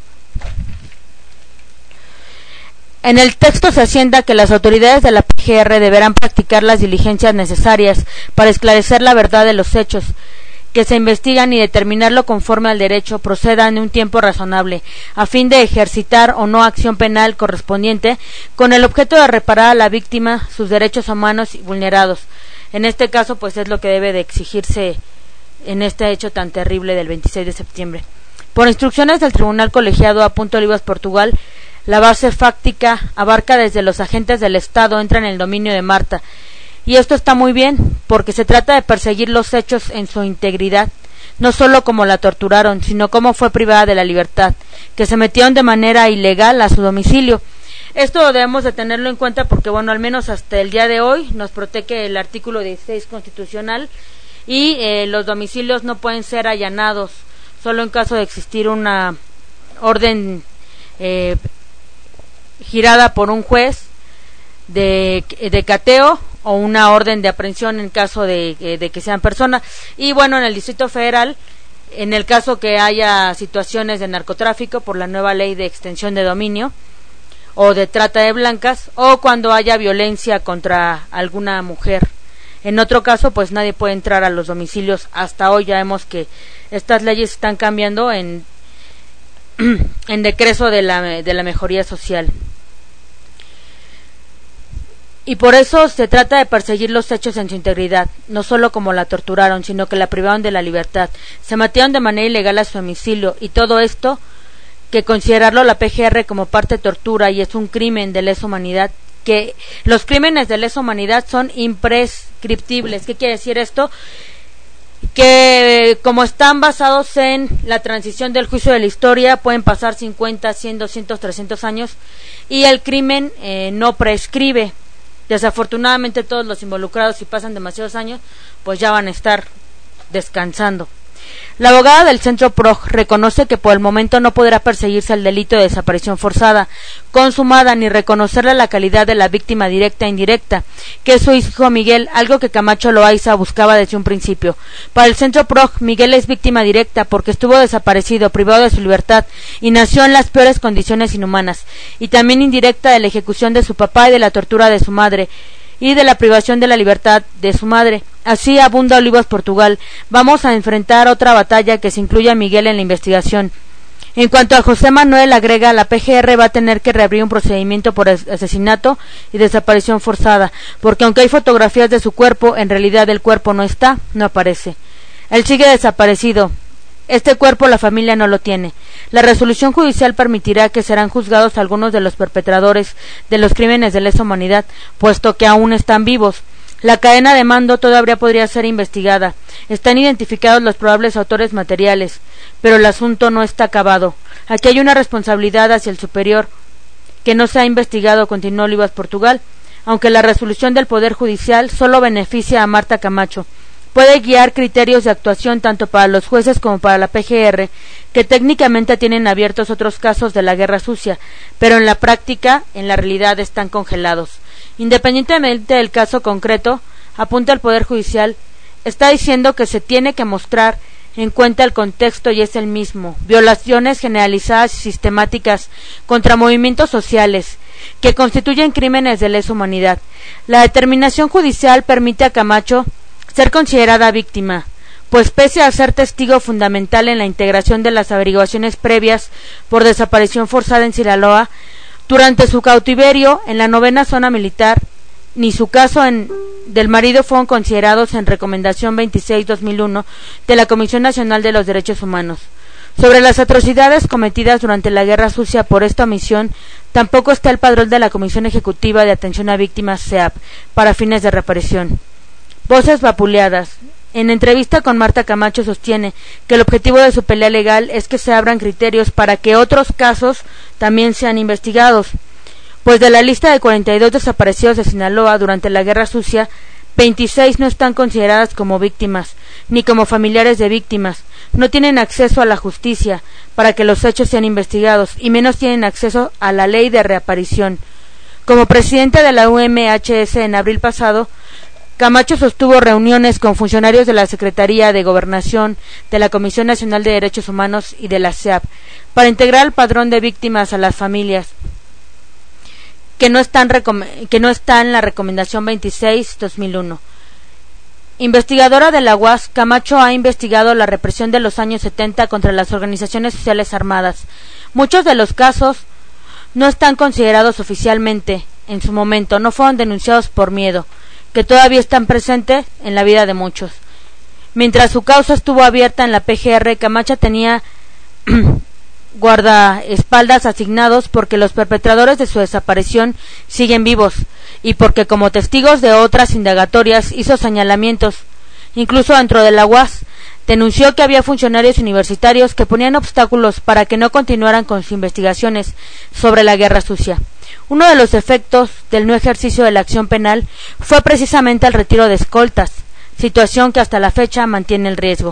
En el texto se asienta que las autoridades de la P G R deberán practicar las diligencias necesarias para esclarecer la verdad de los hechos que se investigan y determinarlo conforme al derecho procedan en un tiempo razonable, a fin de ejercitar o no acción penal correspondiente con el objeto de reparar a la víctima sus derechos humanos vulnerados. En este caso, pues es lo que debe de exigirse en este hecho tan terrible del veintiséis de septiembre. Por instrucciones del Tribunal Colegiado, apunta Olivas Portugal, la base fáctica abarca desde los agentes del Estado, entra en el dominio de Marta. Y esto está muy bien, porque se trata de perseguir los hechos en su integridad, no solo cómo la torturaron, sino cómo fue privada de la libertad, que se metieron de manera ilegal a su domicilio. Esto debemos de tenerlo en cuenta porque, bueno, al menos hasta el día de hoy nos protege el artículo dieciséis constitucional y eh, los domicilios no pueden ser allanados, solo en caso de existir una orden eh, girada por un juez de, de cateo o una orden de aprehensión en caso de, de que sean personas. Y bueno, en el Distrito Federal, en el caso que haya situaciones de narcotráfico por la nueva ley de extensión de dominio o de trata de blancas, o cuando haya violencia contra alguna mujer. En otro caso, pues nadie puede entrar a los domicilios. Hasta hoy ya vemos que estas leyes están cambiando en en decreso de la de la mejoría social. Y por eso se trata de perseguir los hechos en su integridad, no solo como la torturaron, sino que la privaron de la libertad, se metieron de manera ilegal a su domicilio, y todo esto, que considerarlo la P G R como parte de tortura y es un crimen de lesa humanidad, que los crímenes de lesa humanidad son imprescriptibles. ¿Qué quiere decir esto? Que como están basados en la transición del juicio de la historia, pueden pasar cincuenta, cien, doscientos, trescientos años y el crimen eh, no prescribe. Desafortunadamente todos los involucrados, si pasan demasiados años, pues ya van a estar descansando. La abogada del Centro P R O G reconoce que por el momento no podrá perseguirse el delito de desaparición forzada, consumada, ni reconocerle la calidad de la víctima directa e indirecta, que es su hijo Miguel, algo que Camacho Loaiza buscaba desde un principio. Para el Centro P R O G, Miguel es víctima directa porque estuvo desaparecido, privado de su libertad, y nació en las peores condiciones inhumanas, y también indirecta de la ejecución de su papá y de la tortura de su madre, y de la privación de la libertad de su madre. Así abunda Olivos Portugal. Vamos a enfrentar otra batalla que se incluye a Miguel en la investigación. En cuanto a José Manuel, agrega, la P G R va a tener que reabrir un procedimiento por asesinato y desaparición forzada, porque aunque hay fotografías de su cuerpo, en realidad el cuerpo no está, no aparece. Él sigue desaparecido. Este cuerpo la familia no lo tiene. La resolución judicial permitirá que serán juzgados algunos de los perpetradores de los crímenes de lesa humanidad, puesto que aún están vivos. La cadena de mando todavía podría ser investigada. Están identificados los probables autores materiales, pero el asunto no está acabado. Aquí hay una responsabilidad hacia el superior que no se ha investigado, continuó Olivas Portugal, aunque la resolución del Poder Judicial solo beneficia a Marta Camacho. Puede guiar criterios de actuación tanto para los jueces como para la P G R, que técnicamente tienen abiertos otros casos de la guerra sucia, pero en la práctica, en la realidad, están congelados. Independientemente del caso concreto, apunta el Poder Judicial, está diciendo que se tiene que mostrar en cuenta el contexto y es el mismo: violaciones generalizadas y sistemáticas contra movimientos sociales que constituyen crímenes de lesa humanidad. La determinación judicial permite a Camacho ser considerada víctima, pues pese a ser testigo fundamental en la integración de las averiguaciones previas por desaparición forzada en Sinaloa, durante su cautiverio en la novena zona militar, ni su caso en, del marido fueron considerados en Recomendación veintiséis guión dos mil uno de la Comisión Nacional de los Derechos Humanos. Sobre las atrocidades cometidas durante la Guerra Sucia por esta omisión, tampoco está el padrón de la Comisión Ejecutiva de Atención a Víctimas, C E A P, para fines de reparación. Voces vapuleadas. En entrevista con Marta Camacho sostiene que el objetivo de su pelea legal es que se abran criterios para que otros casos también sean investigados, pues de la lista de cuarenta y dos desaparecidos de Sinaloa durante la Guerra Sucia, veintiséis no están consideradas como víctimas, ni como familiares de víctimas, no tienen acceso a la justicia para que los hechos sean investigados, y menos tienen acceso a la ley de reaparición. Como presidente de la U M H S en abril pasado, Camacho sostuvo reuniones con funcionarios de la Secretaría de Gobernación, de la Comisión Nacional de Derechos Humanos y de la C E A P para integrar el padrón de víctimas a las familias que no están que no está en la Recomendación veintiséis guión dos mil uno. Investigadora de la U A S, Camacho ha investigado la represión de los años setenta contra las organizaciones sociales armadas. Muchos de los casos no están considerados oficialmente en su momento, no fueron denunciados por miedo, que todavía están presentes en la vida de muchos. Mientras su causa estuvo abierta en la P G R, Camacho tenía guardaespaldas asignados porque los perpetradores de su desaparición siguen vivos y porque como testigos de otras indagatorias hizo señalamientos. Incluso dentro de la U A S denunció que había funcionarios universitarios que ponían obstáculos para que no continuaran con sus investigaciones sobre la guerra sucia. Uno de los efectos del no ejercicio de la acción penal fue precisamente el retiro de escoltas, situación que hasta la fecha mantiene el riesgo.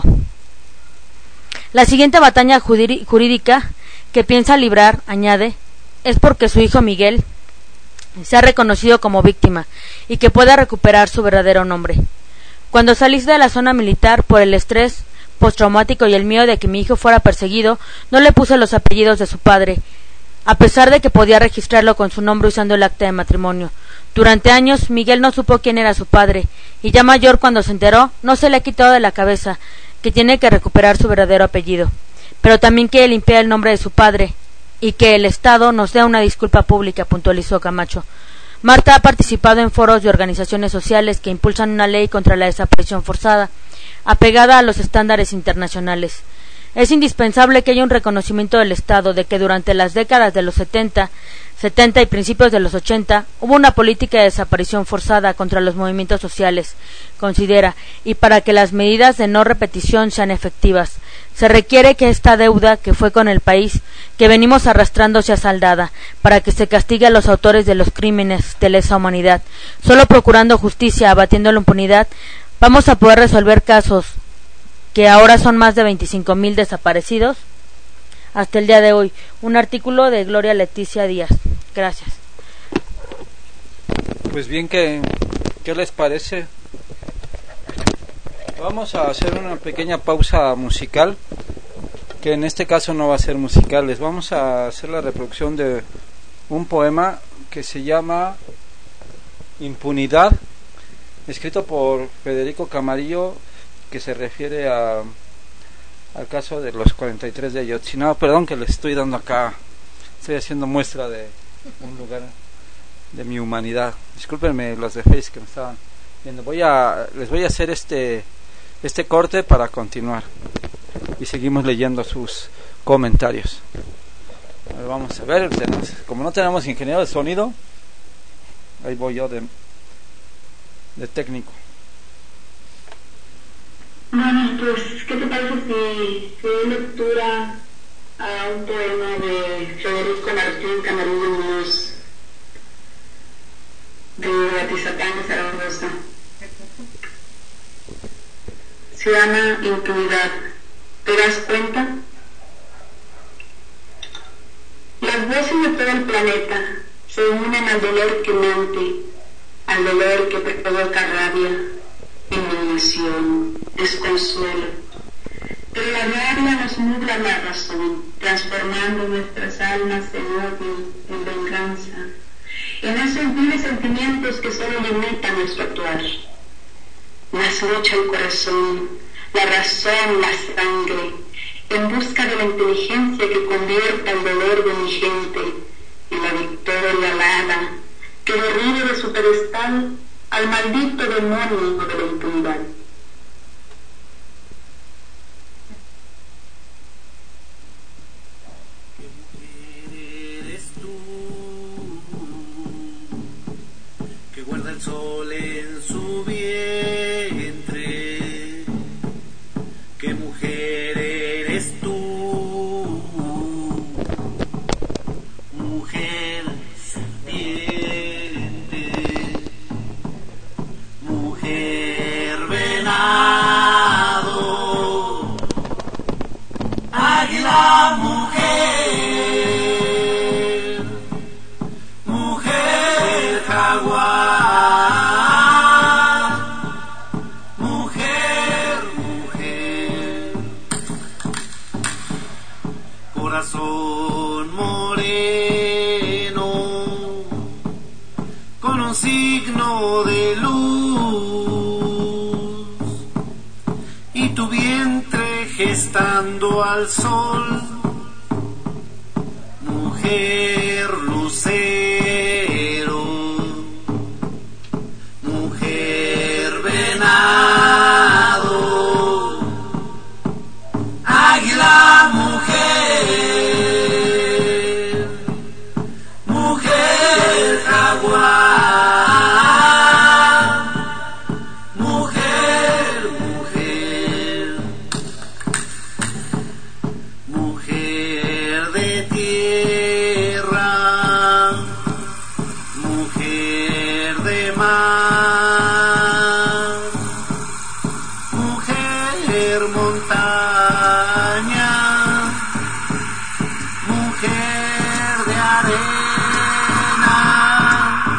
La siguiente batalla jurídica que piensa librar, añade, es porque su hijo Miguel sea reconocido como víctima y que pueda recuperar su verdadero nombre. Cuando salí de la zona militar por el estrés postraumático y el miedo de que mi hijo fuera perseguido, no le puse los apellidos de su padre, a pesar de que podía registrarlo con su nombre usando el acta de matrimonio. Durante años, Miguel no supo quién era su padre, y ya mayor, cuando se enteró, no se le ha quitado de la cabeza que tiene que recuperar su verdadero apellido, pero también quiere limpiar el nombre de su padre, y que el Estado nos dé una disculpa pública, puntualizó Camacho. Marta ha participado en foros de organizaciones sociales que impulsan una ley contra la desaparición forzada, apegada a los estándares internacionales. Es indispensable que haya un reconocimiento del Estado de que durante las décadas de los setenta, setenta y principios de los ochenta hubo una política de desaparición forzada contra los movimientos sociales, considera, y para que las medidas de no repetición sean efectivas, se requiere que esta deuda que fue con el país, que venimos arrastrando, sea saldada, para que se castigue a los autores de los crímenes de lesa humanidad. Solo procurando justicia, abatiendo la impunidad, vamos a poder resolver casos que ahora son más de veinticinco mil desaparecidos hasta el día de hoy. Un artículo de Gloria Leticia Díaz. Gracias. Pues bien, ¿qué, qué les parece? Vamos a hacer una pequeña pausa musical, que en este caso no va a ser musical. Les vamos a hacer la reproducción de un poema que se llama Impunidad, escrito por Federico Camarillo, que se refiere a al caso de los cuarenta y tres de Ayotzinapa. Perdón que les estoy dando acá, estoy haciendo muestra de un lugar de mi humanidad. Discúlpenme los de Face que me estaban viendo. Voy a, les voy a hacer este este corte para continuar y seguimos leyendo sus comentarios. A ver, vamos a ver, como no tenemos ingeniero de sonido, ahí voy yo de, de técnico. Bueno, pues, ¿qué te parece si, si doy lectura a un poema de Federico Martín Camarillo Muñoz, de Atizapán, Zaragoza? Ciudadana impunidad, ¿te das cuenta? Las voces de todo el planeta se unen al dolor que mente, al dolor que provoca rabia, indignación, desconsuelo. Pero la rabia nos nubla la razón, transformando nuestras almas en odio, en venganza, en esos viles sentimientos que solo limitan nuestro actuar. Mas lucha el corazón, la razón, la sangre, en busca de la inteligencia que convierta el dolor de mi gente en la victoria alada, que derribe de su pedestal al maldito demonio de la impunidad. Eres tú, que guarda el sol en su vientre. ¿Qué mujer eres tú? Mujer serpiente, mujer venado, águila mujer, mujer jaguar, mujer, mujer, corazón moreno, con un signo de luz, y tu vientre gestando al sol, mujer lucero, mujer venado, águila mujer, mujer jaguar, mujer, mujer, mujer de tierra, mujer de mar, mujer montaña, mujer de arena,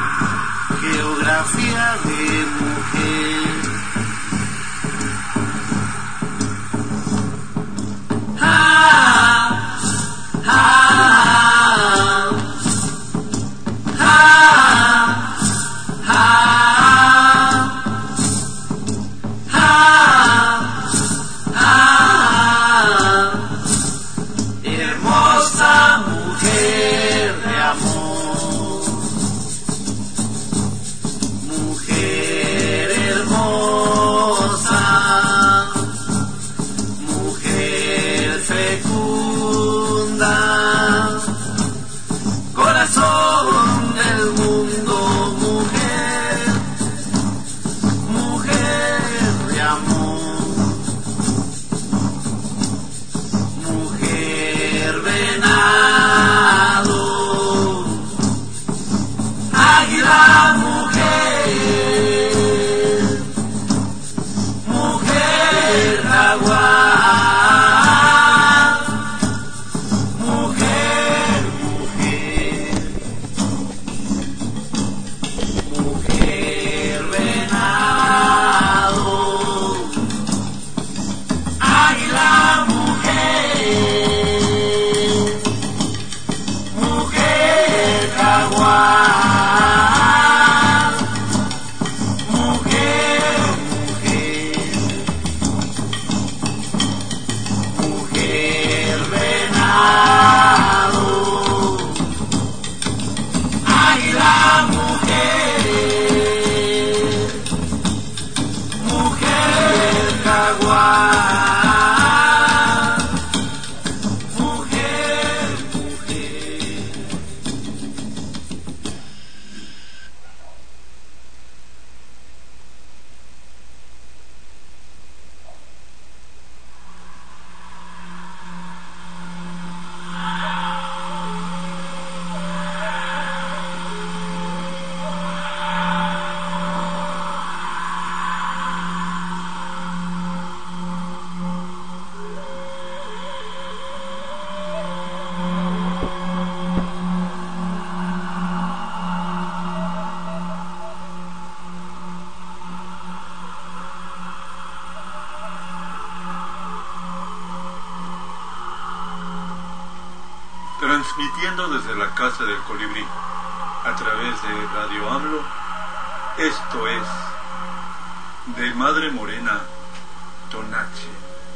transmitiendo desde la Casa del Colibrí, a través de Radio AMLO. Esto es de Madre Morena Tonache.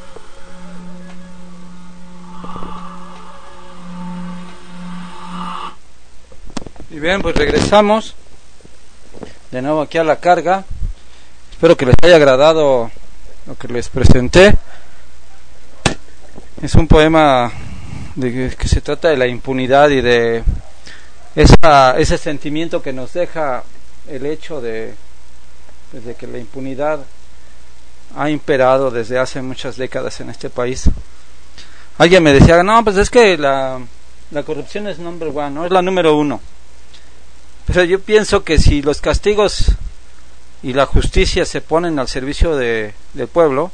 Y bien, pues regresamos de nuevo aquí a la carga. Espero que les haya agradado lo que les presenté. Es un poema de que, que se trata de la impunidad y de esa, ese sentimiento que nos deja el hecho de, pues de que la impunidad ha imperado desde hace muchas décadas en este país. Alguien me decía, no, pues es que la, la corrupción es number one, no es la número uno. Pero yo pienso que si los castigos y la justicia se ponen al servicio de, del pueblo,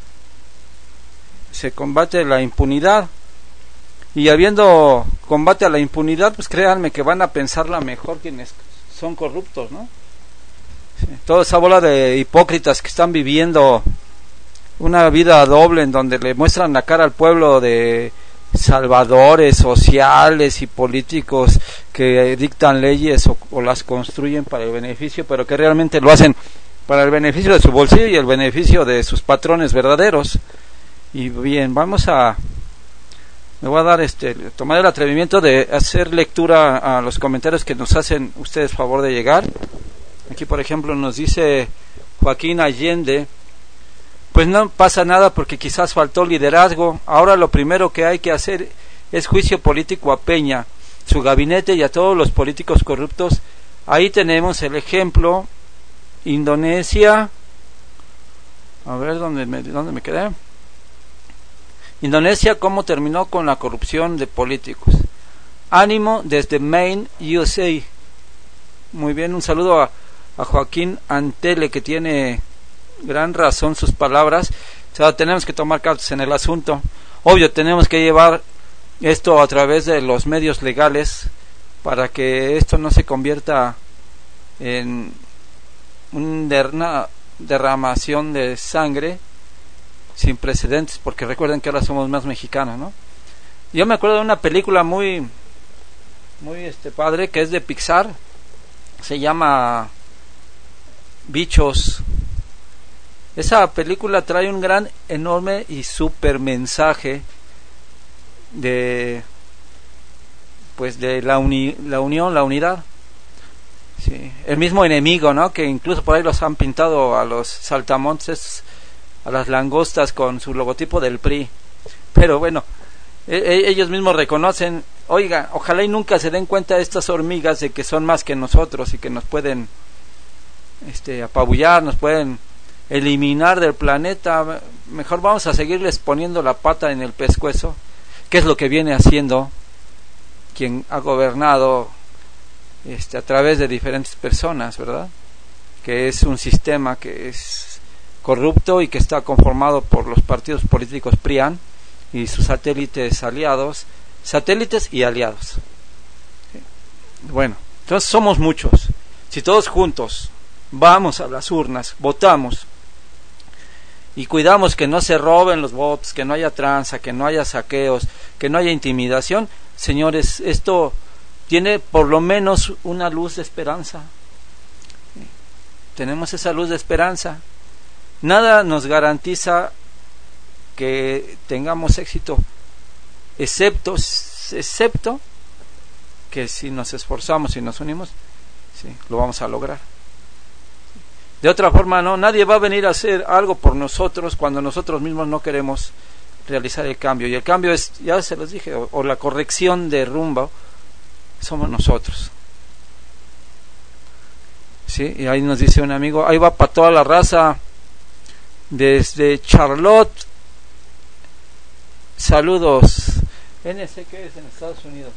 se combate la impunidad. Y habiendo combate a la impunidad, pues créanme que van a pensarla mejor quienes son corruptos, ¿no? Sí, toda esa bola de hipócritas que están viviendo una vida doble en donde le muestran la cara al pueblo de salvadores sociales y políticos que dictan leyes o, o las construyen para el beneficio, pero que realmente lo hacen para el beneficio de su bolsillo y el beneficio de sus patrones verdaderos. Y bien, vamos a me voy a dar este tomar el atrevimiento de hacer lectura a los comentarios que nos hacen ustedes favor de llegar. Aquí por ejemplo nos dice Joaquín Allende: pues no pasa nada porque quizás faltó liderazgo. Ahora lo primero que hay que hacer es juicio político a Peña, su gabinete y a todos los políticos corruptos. Ahí tenemos el ejemplo. Indonesia. A ver, ¿dónde me, dónde me quedé? Indonesia, cómo terminó con la corrupción de políticos. Ánimo desde Maine, U S A. Muy bien, un saludo a, a Joaquín Antele, que tiene gran razón sus palabras. O sea, tenemos que tomar cartas en el asunto. Obvio, tenemos que llevar esto a través de los medios legales para que esto no se convierta en una derramación de sangre sin precedentes, porque recuerden que ahora somos más mexicanos, ¿no? Yo me acuerdo de una película muy muy este padre que es de Pixar, se llama Bichos. Esa película trae un gran, enorme y super mensaje de pues de la uni, la unión, la unidad. Sí, el mismo enemigo, ¿no? Que incluso por ahí los han pintado a los saltamontes, a las langostas con su logotipo del P R I. Pero bueno, e- ellos mismos reconocen, oiga, ojalá y nunca se den cuenta estas hormigas de que son más que nosotros y que nos pueden este apabullar, nos pueden eliminar del planeta. Mejor vamos a seguirles poniendo la pata en el pescuezo, que es lo que viene haciendo quien ha gobernado este a través de diferentes personas, ¿verdad? Que es un sistema que es corrupto y que está conformado por los partidos políticos P R I A N y sus satélites aliados, satélites y aliados. ¿Sí? Bueno, entonces somos muchos. Si todos juntos vamos a las urnas, votamos y cuidamos que no se roben los votos, que no haya tranza, que no haya saqueos, que no haya intimidación, señores, esto tiene por lo menos una luz de esperanza. Tenemos esa luz de esperanza. Nada nos garantiza que tengamos éxito, excepto excepto que si nos esforzamos y nos unimos, sí, lo vamos a lograr. De otra forma, no, nadie va a venir a hacer algo por nosotros cuando nosotros mismos no queremos realizar el cambio. Y el cambio es, ya se los dije, o, o la corrección de rumbo, somos nosotros. Sí, y ahí nos dice un amigo, ahí va para toda la raza desde Charlotte. Saludos. N C, ¿qué es en Estados Unidos?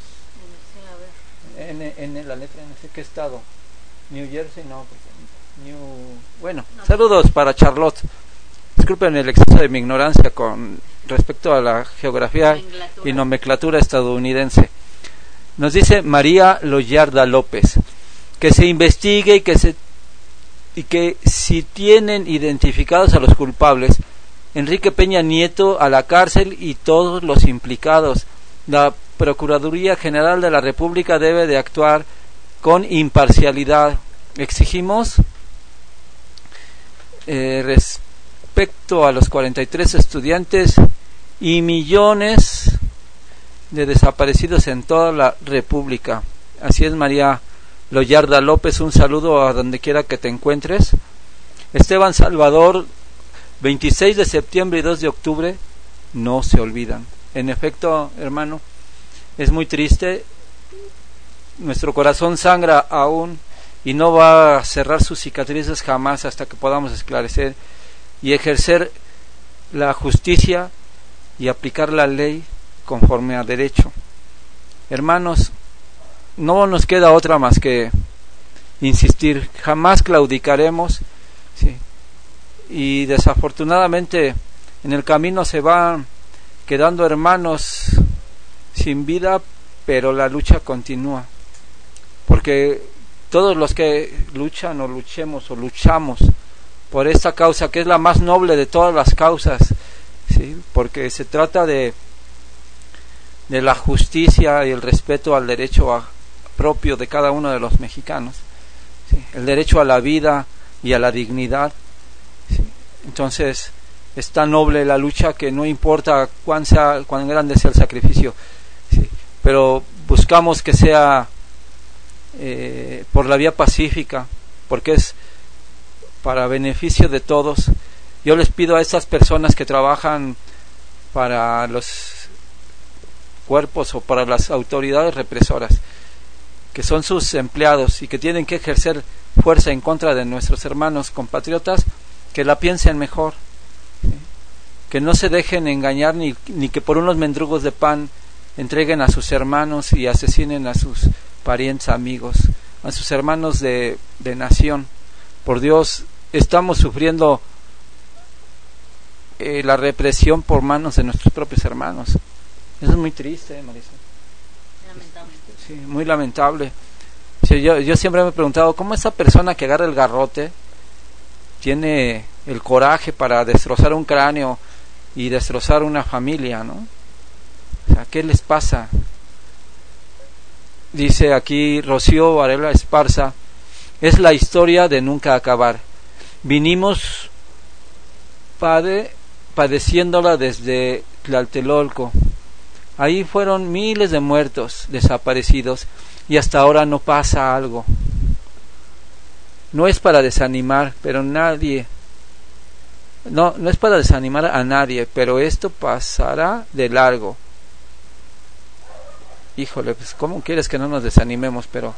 N, N, la letra N C, ¿qué estado? New Jersey, no, New... bueno, no. Saludos para Charlotte. Disculpen el exceso de mi ignorancia con respecto a la geografía nomenclatura. y nomenclatura estadounidense. Nos dice María Loyarda López que se investigue y que se y que si tienen identificados a los culpables, Enrique Peña Nieto a la cárcel y todos los implicados. La Procuraduría General de la República debe de actuar con imparcialidad. Exigimos eh, respecto a los cuarenta y tres estudiantes y millones de desaparecidos en toda la República. Así es, María Loyarda López, un saludo a donde quiera que te encuentres. Esteban Salvador, veintiséis de septiembre y dos de octubre no se olvidan. En efecto, hermano, es muy triste, nuestro corazón sangra aún y no va a cerrar sus cicatrices jamás hasta que podamos esclarecer y ejercer la justicia y aplicar la ley conforme a derecho. Hermanos, no nos queda otra más que insistir, jamás claudicaremos, ¿sí? Y desafortunadamente en el camino se van quedando hermanos sin vida, pero la lucha continúa, porque todos los que luchan o luchemos o luchamos por esta causa, que es la más noble de todas las causas, ¿sí? Porque se trata de de la justicia y el respeto al derecho a, propio de cada uno de los mexicanos, ¿sí? El derecho a la vida y a la dignidad, ¿sí? Entonces es tan noble la lucha que no importa cuán sea, cuán grande sea el sacrificio, ¿sí? Pero buscamos que sea eh, por la vía pacífica, porque es para beneficio de todos. Yo les pido a estas personas que trabajan para los cuerpos o para las autoridades represoras, que son sus empleados y que tienen que ejercer fuerza en contra de nuestros hermanos compatriotas, que la piensen mejor, ¿sí? Que no se dejen engañar ni, ni que por unos mendrugos de pan entreguen a sus hermanos y asesinen a sus parientes, amigos, a sus hermanos de, de nación. Por Dios, estamos sufriendo eh, la represión por manos de nuestros propios hermanos. Eso es muy triste, Marisa. Lamentable. Sí, muy lamentable. Sí, yo, yo siempre me he preguntado cómo esa persona que agarra el garrote tiene el coraje para destrozar un cráneo y destrozar una familia, ¿no? O sea, ¿qué les pasa? Dice aquí Rocío Varela Esparza, es la historia de nunca acabar. Vinimos pade, padeciéndola desde Tlatelolco. Ahí fueron miles de muertos, desaparecidos, y hasta ahora no pasa algo. No es para desanimar, pero nadie, no, no es para desanimar a nadie, pero esto pasará de largo. Híjole, pues ¿cómo quieres que no nos desanimemos? Pero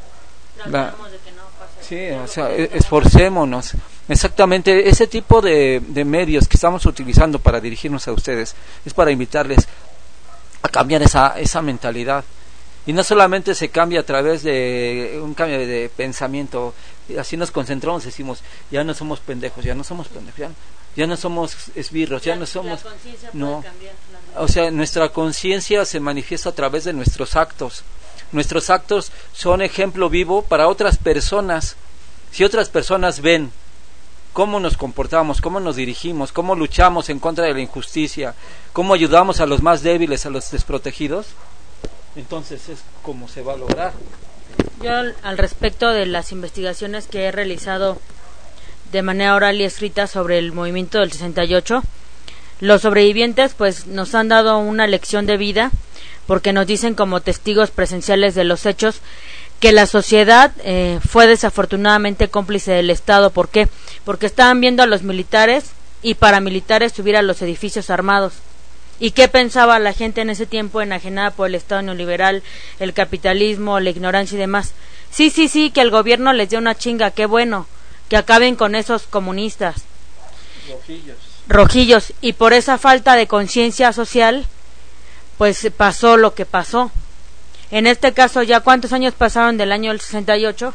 la, de que no pase sí, o sea, esforcémonos. Exactamente, ese tipo de, de medios que estamos utilizando para dirigirnos a ustedes es para invitarles a cambiar esa esa mentalidad. Y no solamente se cambia a través de un cambio de pensamiento, así nos concentramos, decimos, ya no somos pendejos, ya no somos pendejos, ya, ya no somos esbirros, ya, ya no somos... No, o sea, nuestra conciencia se manifiesta a través de nuestros actos. Nuestros actos son ejemplo vivo para otras personas. Si otras personas ven cómo nos comportamos, cómo nos dirigimos, cómo luchamos en contra de la injusticia, cómo ayudamos a los más débiles, a los desprotegidos, entonces es como se va a lograr. Yo al respecto de las investigaciones que he realizado de manera oral y escrita sobre el movimiento del sesenta y ocho, los sobrevivientes pues nos han dado una lección de vida, porque nos dicen como testigos presenciales de los hechos que la sociedad eh, fue desafortunadamente cómplice del Estado. ¿Por qué? Porque estaban viendo a los militares y paramilitares subir a los edificios armados. ¿Y qué pensaba la gente en ese tiempo, enajenada por el Estado neoliberal, el capitalismo, la ignorancia y demás? Sí, sí, sí, que el gobierno les dé una chinga, qué bueno, que acaben con esos comunistas. Rojillos. Rojillos. Y por esa falta de conciencia social, pues pasó lo que pasó. En este caso, ¿ya cuántos años pasaron del año del sesenta y ocho?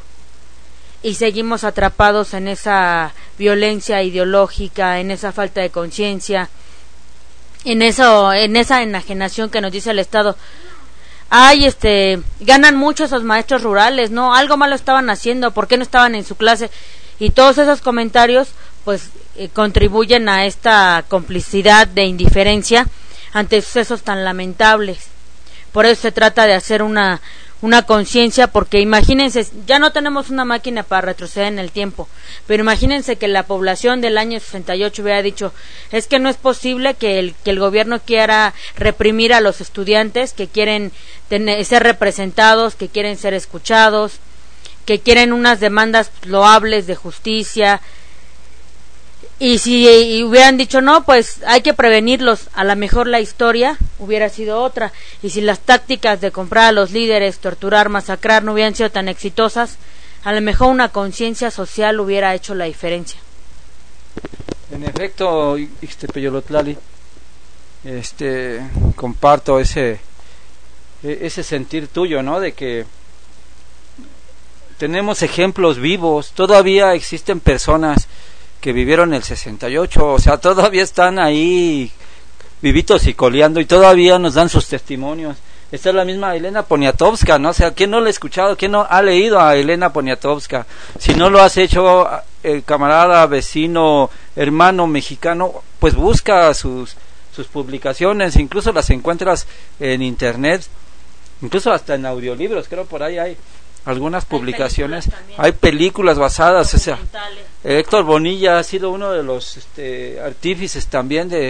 Y seguimos atrapados en esa violencia ideológica, en esa falta de conciencia, en eso, en esa enajenación que nos dice el Estado. Ay, este, ganan mucho esos maestros rurales, ¿no? Algo malo estaban haciendo, ¿por qué no estaban en su clase? Y todos esos comentarios, pues, eh, contribuyen a esta complicidad de indiferencia ante sucesos tan lamentables. Por eso se trata de hacer una una conciencia, porque imagínense, ya no tenemos una máquina para retroceder en el tiempo, pero imagínense que la población del año sesenta y ocho hubiera dicho, es que no es posible que el que el gobierno quiera reprimir a los estudiantes que quieren tener, ser representados, que quieren ser escuchados, que quieren unas demandas loables de justicia. Y si y hubieran dicho no, pues hay que prevenirlos, a lo mejor la historia hubiera sido otra. Y si las tácticas de comprar a los líderes, torturar, masacrar no hubieran sido tan exitosas, a lo mejor una conciencia social hubiera hecho la diferencia. En efecto, Ixtepeyolotlali, este, comparto ese ese sentir tuyo, ¿no? De que tenemos ejemplos vivos, todavía existen personas que vivieron el sesenta y ocho, o sea, todavía están ahí vivitos y coleando y todavía nos dan sus testimonios. Esta es la misma Elena Poniatowska, ¿no? O sea, ¿quién no la ha escuchado? ¿Quién no ha leído a Elena Poniatowska? Si no lo has hecho, el camarada, vecino, hermano mexicano, pues busca sus sus publicaciones, incluso las encuentras en internet, incluso hasta en audiolibros, creo por ahí hay algunas publicaciones, hay películas, hay películas basadas, o sea, Héctor Bonilla ha sido uno de los este, artífices también de,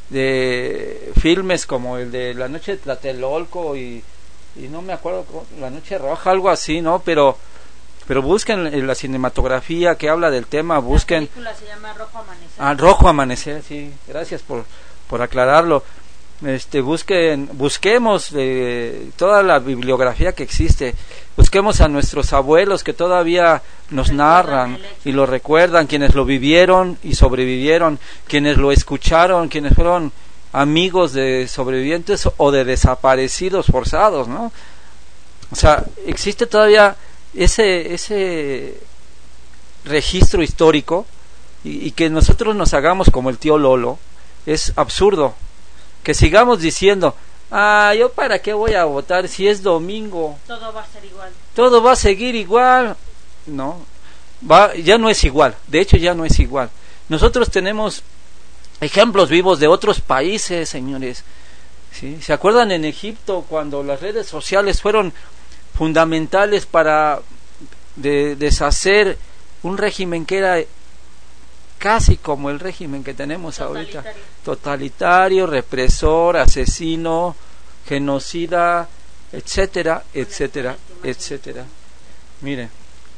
de filmes como el de La Noche de Tlatelolco y, y no me acuerdo, La Noche Roja, algo así, ¿no? Pero pero busquen la cinematografía que habla del tema, busquen... La película se llama Rojo Amanecer. Ah, Rojo Amanecer, sí, gracias por, por aclararlo. Este, busquen, busquemos eh, toda la bibliografía que existe, busquemos a nuestros abuelos que todavía nos narran y lo recuerdan, quienes lo vivieron y sobrevivieron, quienes lo escucharon, quienes fueron amigos de sobrevivientes o de desaparecidos forzados, ¿no? O sea, existe todavía ese ese registro histórico y, y que nosotros nos hagamos como el tío Lolo es absurdo. Que sigamos diciendo, ah, yo para qué voy a votar si es domingo. Todo va a ser igual. Todo va a seguir igual. No, va, ya no es igual. De hecho, ya no es igual. Nosotros tenemos ejemplos vivos de otros países, señores. ¿Sí? ¿Se acuerdan en Egipto cuando las redes sociales fueron fundamentales para de, deshacer un régimen que era casi como el régimen que tenemos totalitario. ahorita, totalitario, represor, asesino, genocida, etcétera, etcétera, etcétera. Mire,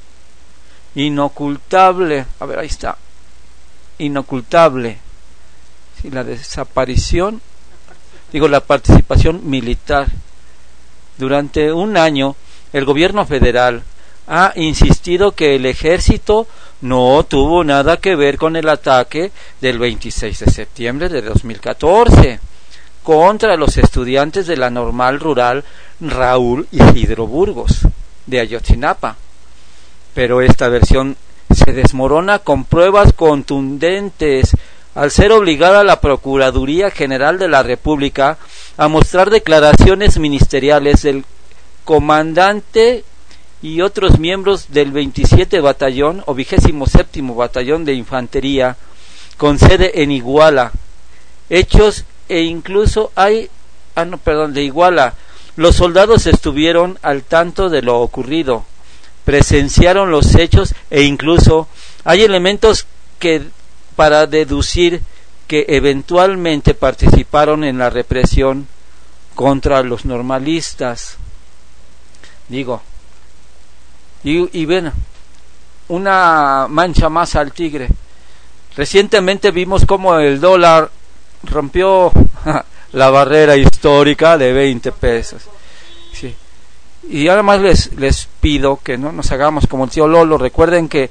inocultable, a ver, ahí está, inocultable, sí, la desaparición, digo, la participación militar. Durante un año, el gobierno federal ha insistido que el ejército no tuvo nada que ver con el ataque del veintiséis de septiembre de dos mil catorce contra los estudiantes de la Normal Rural Raúl Isidro Burgos de Ayotzinapa. Pero esta versión se desmorona con pruebas contundentes al ser obligada la Procuraduría General de la República a mostrar declaraciones ministeriales del comandante y otros miembros del veintisiete Batallón o vigésimo séptimo Batallón de Infantería con sede en Iguala. Hechos e incluso hay, ah no, perdón, de Iguala. Los soldados estuvieron al tanto de lo ocurrido, presenciaron los hechos e incluso hay elementos que para deducir que eventualmente participaron en la represión contra los normalistas. Digo, y, y ven, una mancha más al tigre. Recientemente vimos cómo el dólar rompió la barrera histórica de veinte pesos. Sí. Y además les, les pido que no nos hagamos como el tío Lolo. Recuerden que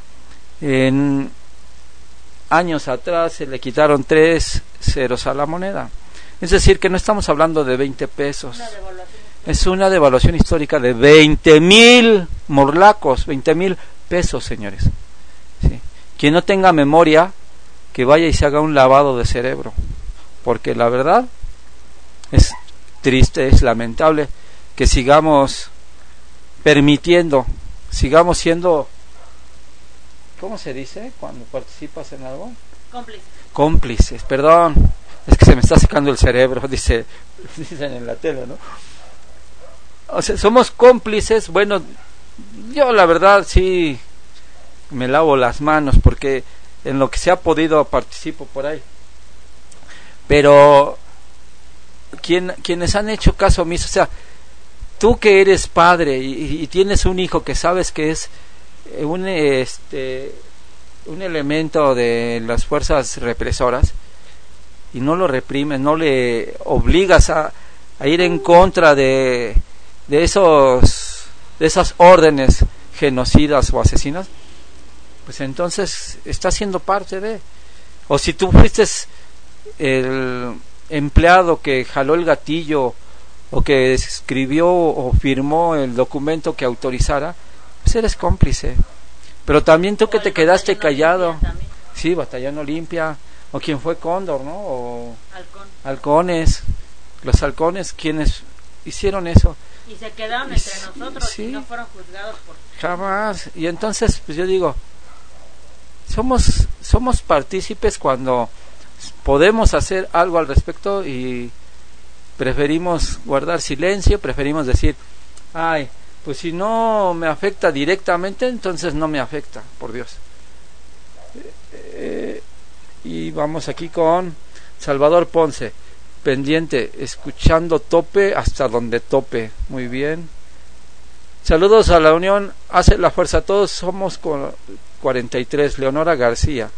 en años atrás se le quitaron tres ceros a la moneda. Es decir, que no estamos hablando de veinte pesos. Es una devaluación histórica de veinte mil morlacos, veinte mil pesos, señores. ¿Sí? Quien no tenga memoria, que vaya y se haga un lavado de cerebro. Porque la verdad es triste, es lamentable que sigamos permitiendo, sigamos siendo, ¿cómo se dice cuando participas en algo? Cómplices. Cómplices, perdón, es que se me está secando el cerebro, dice, dicen en la tele, ¿no? o sea, somos cómplices. Bueno, yo la verdad sí me lavo las manos porque en lo que se ha podido participo por ahí, pero quien, quienes han hecho caso omiso, o sea, tú que eres padre y, y tienes un hijo que sabes que es un este un elemento de las fuerzas represoras y no lo reprimes, no le obligas a, a ir en contra de de esos de esas órdenes genocidas o asesinas, pues entonces está siendo parte de. O si tú fuiste el empleado que jaló el gatillo o que escribió o firmó el documento que autorizara, pues eres cómplice. Pero también tú que te quedaste callado, sí, Batallón Olimpia, o quien fue Cóndor, ¿no? O Halcón. halcones, los halcones, quienes hicieron eso. Y se quedaron entre nosotros, sí, y no fueron juzgados por... Jamás. Y entonces, pues yo digo, somos somos partícipes cuando podemos hacer algo al respecto y preferimos guardar silencio, preferimos decir, ay, pues si no me afecta directamente, entonces no me afecta, por Dios. Eh, eh, y vamos aquí con Salvador Ponce, pendiente, escuchando tope hasta donde tope. Muy bien. Saludos a la Unión, hace la fuerza, todos somos con cuarenta y tres, Leonora García.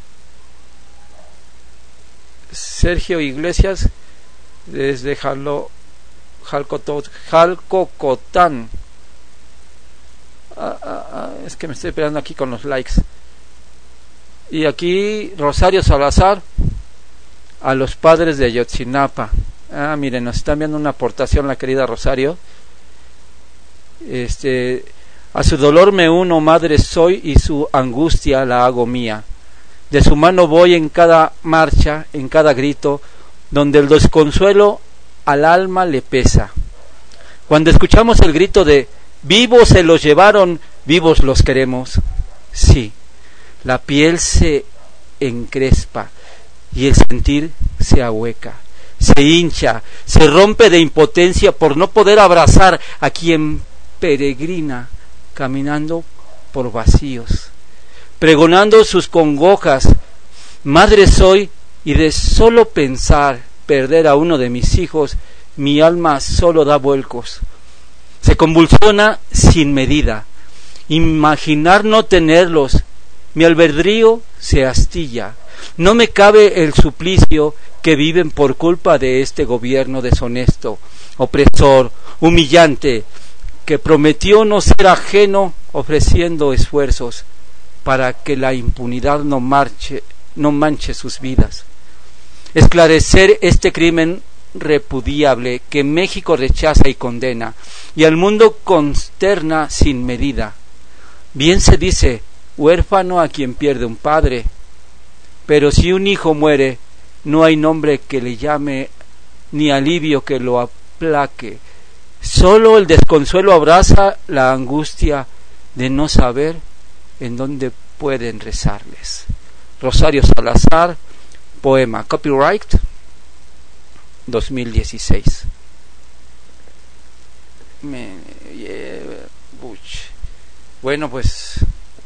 Sergio Iglesias, desde Jalo, Jalcotot, Jalcocotán. Ah, ah, ah, es que me estoy peleando aquí con los likes. Y aquí Rosario Salazar, a los padres de Ayotzinapa. Ah, miren, nos están viendo una aportación la querida Rosario. Este, a su dolor me uno, madre soy, y su angustia la hago mía. De su mano voy en cada marcha, en cada grito, donde el desconsuelo al alma le pesa. Cuando escuchamos el grito de vivos se los llevaron, vivos los queremos, sí, la piel se encrespa y el sentir se ahueca, se hincha, se rompe de impotencia por no poder abrazar a quien peregrina caminando por vacíos, pregonando sus congojas. Madre soy, y de solo pensar perder a uno de mis hijos, mi alma solo da vuelcos. Se convulsiona sin medida. Imaginar no tenerlos, mi albedrío se astilla. No me cabe el suplicio que viven por culpa de este gobierno deshonesto, opresor, humillante, que prometió no ser ajeno ofreciendo esfuerzos para que la impunidad no marche, no manche sus vidas. Esclarecer este crimen repudiable que México rechaza y condena, y al mundo consterna sin medida. Bien se dice, huérfano a quien pierde un padre, pero si un hijo muere, no hay nombre que le llame, ni alivio que lo aplaque. Solo el desconsuelo abraza la angustia de no saber en dónde pueden rezarles. Rosario Salazar, poema, copyright dos mil dieciséis. Me, yeah, bueno, pues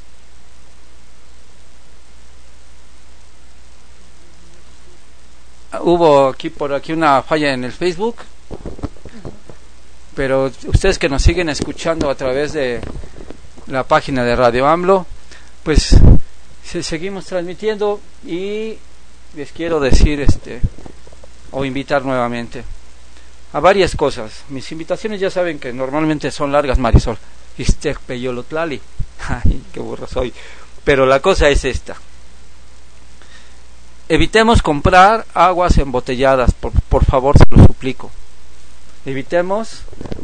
hubo aquí por aquí una falla en el Facebook, pero ustedes que nos siguen escuchando a través de la página de Radio AMLO, pues seguimos transmitiendo y les quiero decir este o invitar nuevamente a varias cosas. Mis invitaciones ya saben que normalmente son largas, Marisol. Ixtec Peyolotlali. Ay, qué burro soy. Pero la cosa es esta. Evitemos comprar aguas embotelladas, por, por favor, se lo suplico. Evitemos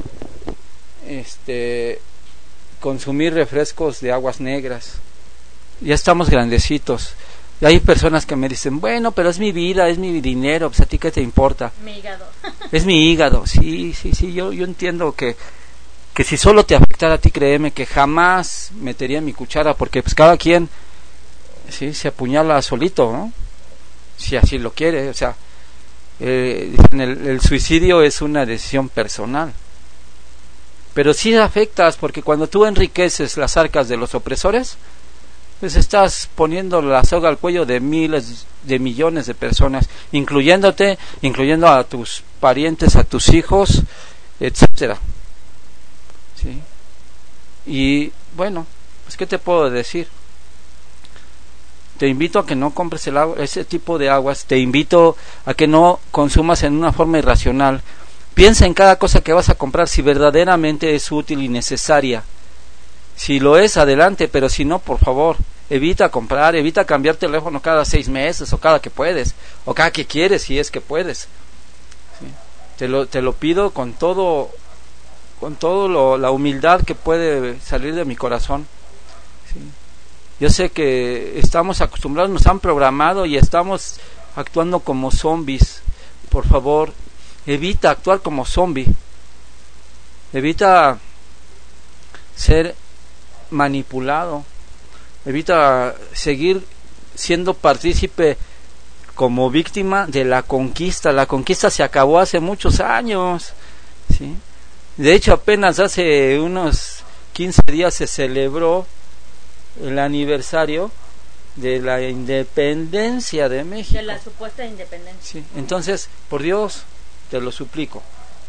este consumir refrescos de aguas negras. Ya estamos grandecitos. Y hay personas que me dicen, bueno, pero es mi vida, es mi dinero, pues a ti qué te importa. Mi hígado. Es mi hígado, sí, sí, sí, yo, yo entiendo que, que si solo te afectara a ti, créeme que jamás metería mi cuchara, porque pues cada quien, sí, se apuñala solito, ¿no? Si así lo quiere, o sea, eh, el, el suicidio es una decisión personal. pero sí afectas, porque cuando tú enriqueces las arcas de los opresores, pues estás poniendo la soga al cuello de miles de millones de personas, incluyéndote, incluyendo a tus parientes, a tus hijos, etcétera. ¿Sí? Y bueno, pues qué te puedo decir. Te invito a que no compres el agua, ese tipo de aguas. Te invito a que no consumas en una forma irracional. Piensa en cada cosa que vas a comprar si verdaderamente es útil y necesaria. Si lo es, adelante, pero si no, por favor, evita comprar, evita cambiar teléfono cada seis meses o cada que puedes, o cada que quieres, si es que puedes. ¿Sí? Te lo, te lo pido con todo, con todo lo, la humildad que puede salir de mi corazón. ¿Sí? Yo sé que estamos acostumbrados, nos han programado y estamos actuando como zombies. Por favor, evita actuar como zombie. Evita ser manipulado. Evita seguir siendo partícipe como víctima de la conquista. La conquista se acabó hace muchos años, ¿sí? De hecho, apenas hace unos quince días se celebró el aniversario de la independencia de México. De la supuesta independencia. Sí. Entonces, por Dios, te lo suplico.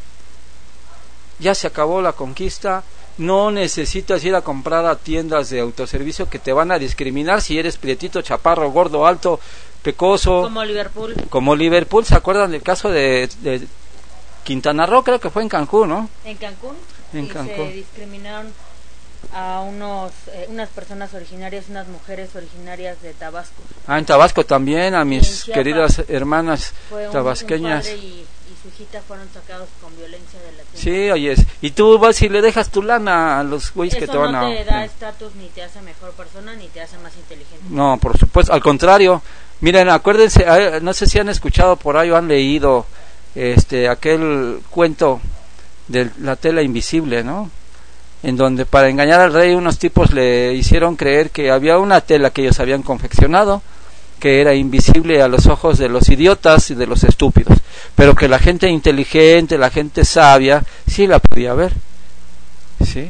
Ya se acabó la conquista. No necesitas ir a comprar a tiendas de autoservicio que te van a discriminar si eres prietito, chaparro, gordo, alto, pecoso. Como Liverpool. Como Liverpool, ¿se acuerdan del caso de, de Quintana Roo? Creo que fue en Cancún, ¿no? En Cancún. En y Cancún. Se discriminaron a unos eh, unas personas originarias, unas mujeres originarias de Tabasco. Ah, en Tabasco también, a mis Chiapas, queridas hermanas fue un, tabasqueñas. Un padre y, y su hijita fueron sacados con violencia de la tienda. Sí, oyes, y tú vas y le dejas tu lana a los güeyes que te van a... Eso no te da estatus, ni te hace mejor persona, ni te hace más inteligente. No, por supuesto, al contrario. Miren, acuérdense, no sé si han escuchado por ahí o han leído este aquel cuento de la tela invisible, ¿no? En donde para engañar al rey unos tipos le hicieron creer que había una tela que ellos habían confeccionado que era invisible a los ojos de los idiotas y de los estúpidos, pero que la gente inteligente, la gente sabia, sí la podía ver. ¿Sí?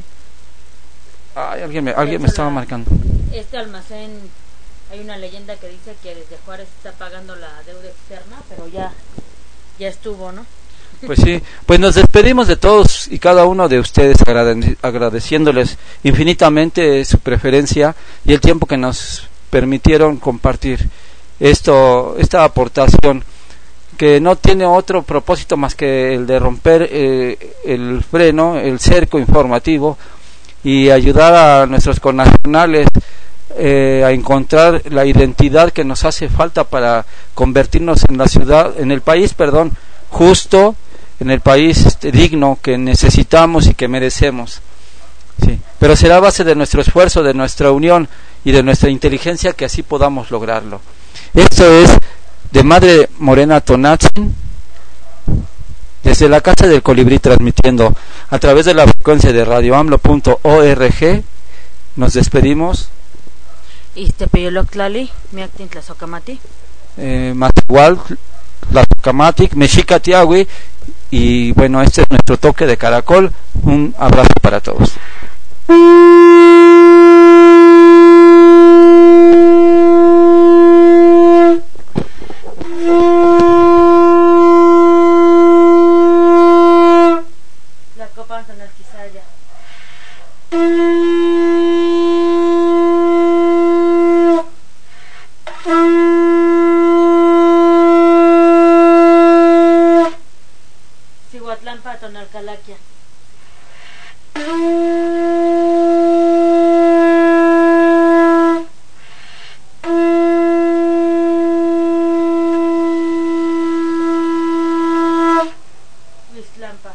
Ay, alguien me, alguien me estaba marcando. Este almacén, hay una leyenda que dice que desde Juárez está pagando la deuda externa, pero ya, ya estuvo, ¿no? Pues sí, pues nos despedimos de todos y cada uno de ustedes agrade- agradeciéndoles infinitamente su preferencia y el tiempo que nos permitieron compartir esto, esta aportación que no tiene otro propósito más que el de romper eh, el freno, el cerco informativo y ayudar a nuestros connacionales eh, a encontrar la identidad que nos hace falta para convertirnos en la ciudad, en el país, perdón, justo, en el país este, digno que necesitamos y que merecemos. Sí. Pero será a base de nuestro esfuerzo, de nuestra unión y de nuestra inteligencia que así podamos lograrlo. Esto es de Madre Morena Tonatzin, desde la Casa del Colibrí, transmitiendo a través de la frecuencia de radio amlo punto org. Nos despedimos. Iztepeyoloctlali, miactin tlazocamati. Eh, más igual, la Camatic, Mexica Tiahui, y bueno, este es nuestro toque de caracol. Un abrazo para todos. La copa en el Quisaya. Cihuatlampa Tonalcalaquia. Huiztlampa.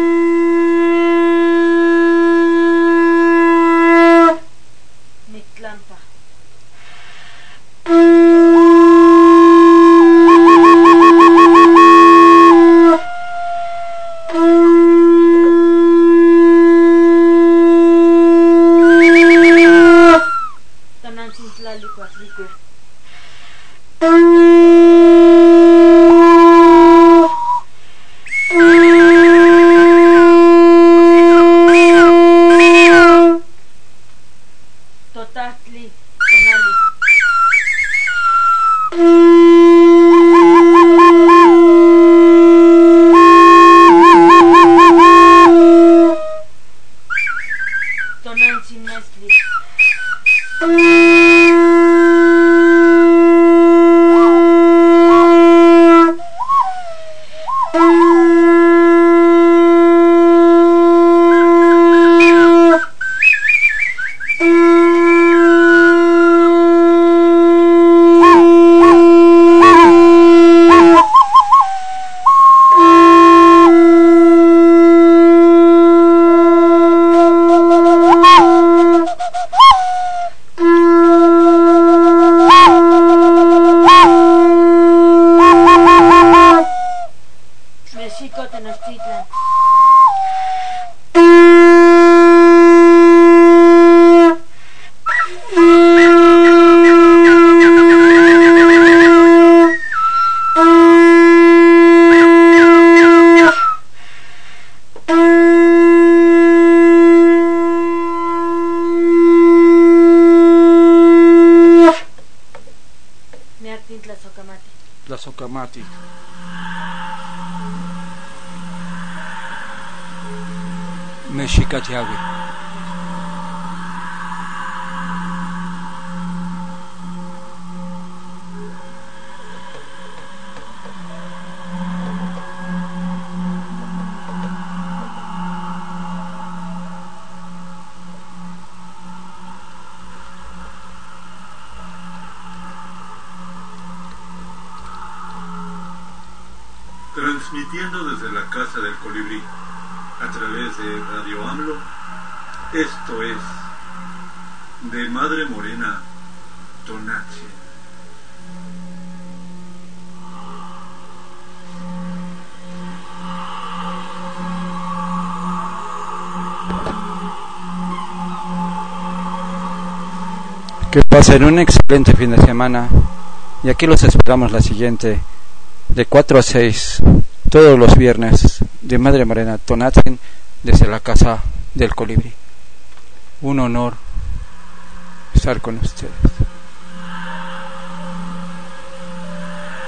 Mictlán. Tonantzin Mezcli. Tlazocamati. Mexicatiahui. Transmitiendo desde la Casa del Colibrí a través de Radio AMLO, esto es de Madre Morena Tonantzin. Que pasen un excelente fin de semana y aquí los esperamos la siguiente de cuatro a seis todos los viernes de Madre Morena Tonantzin desde la Casa del Colibrí. Un honor estar con ustedes.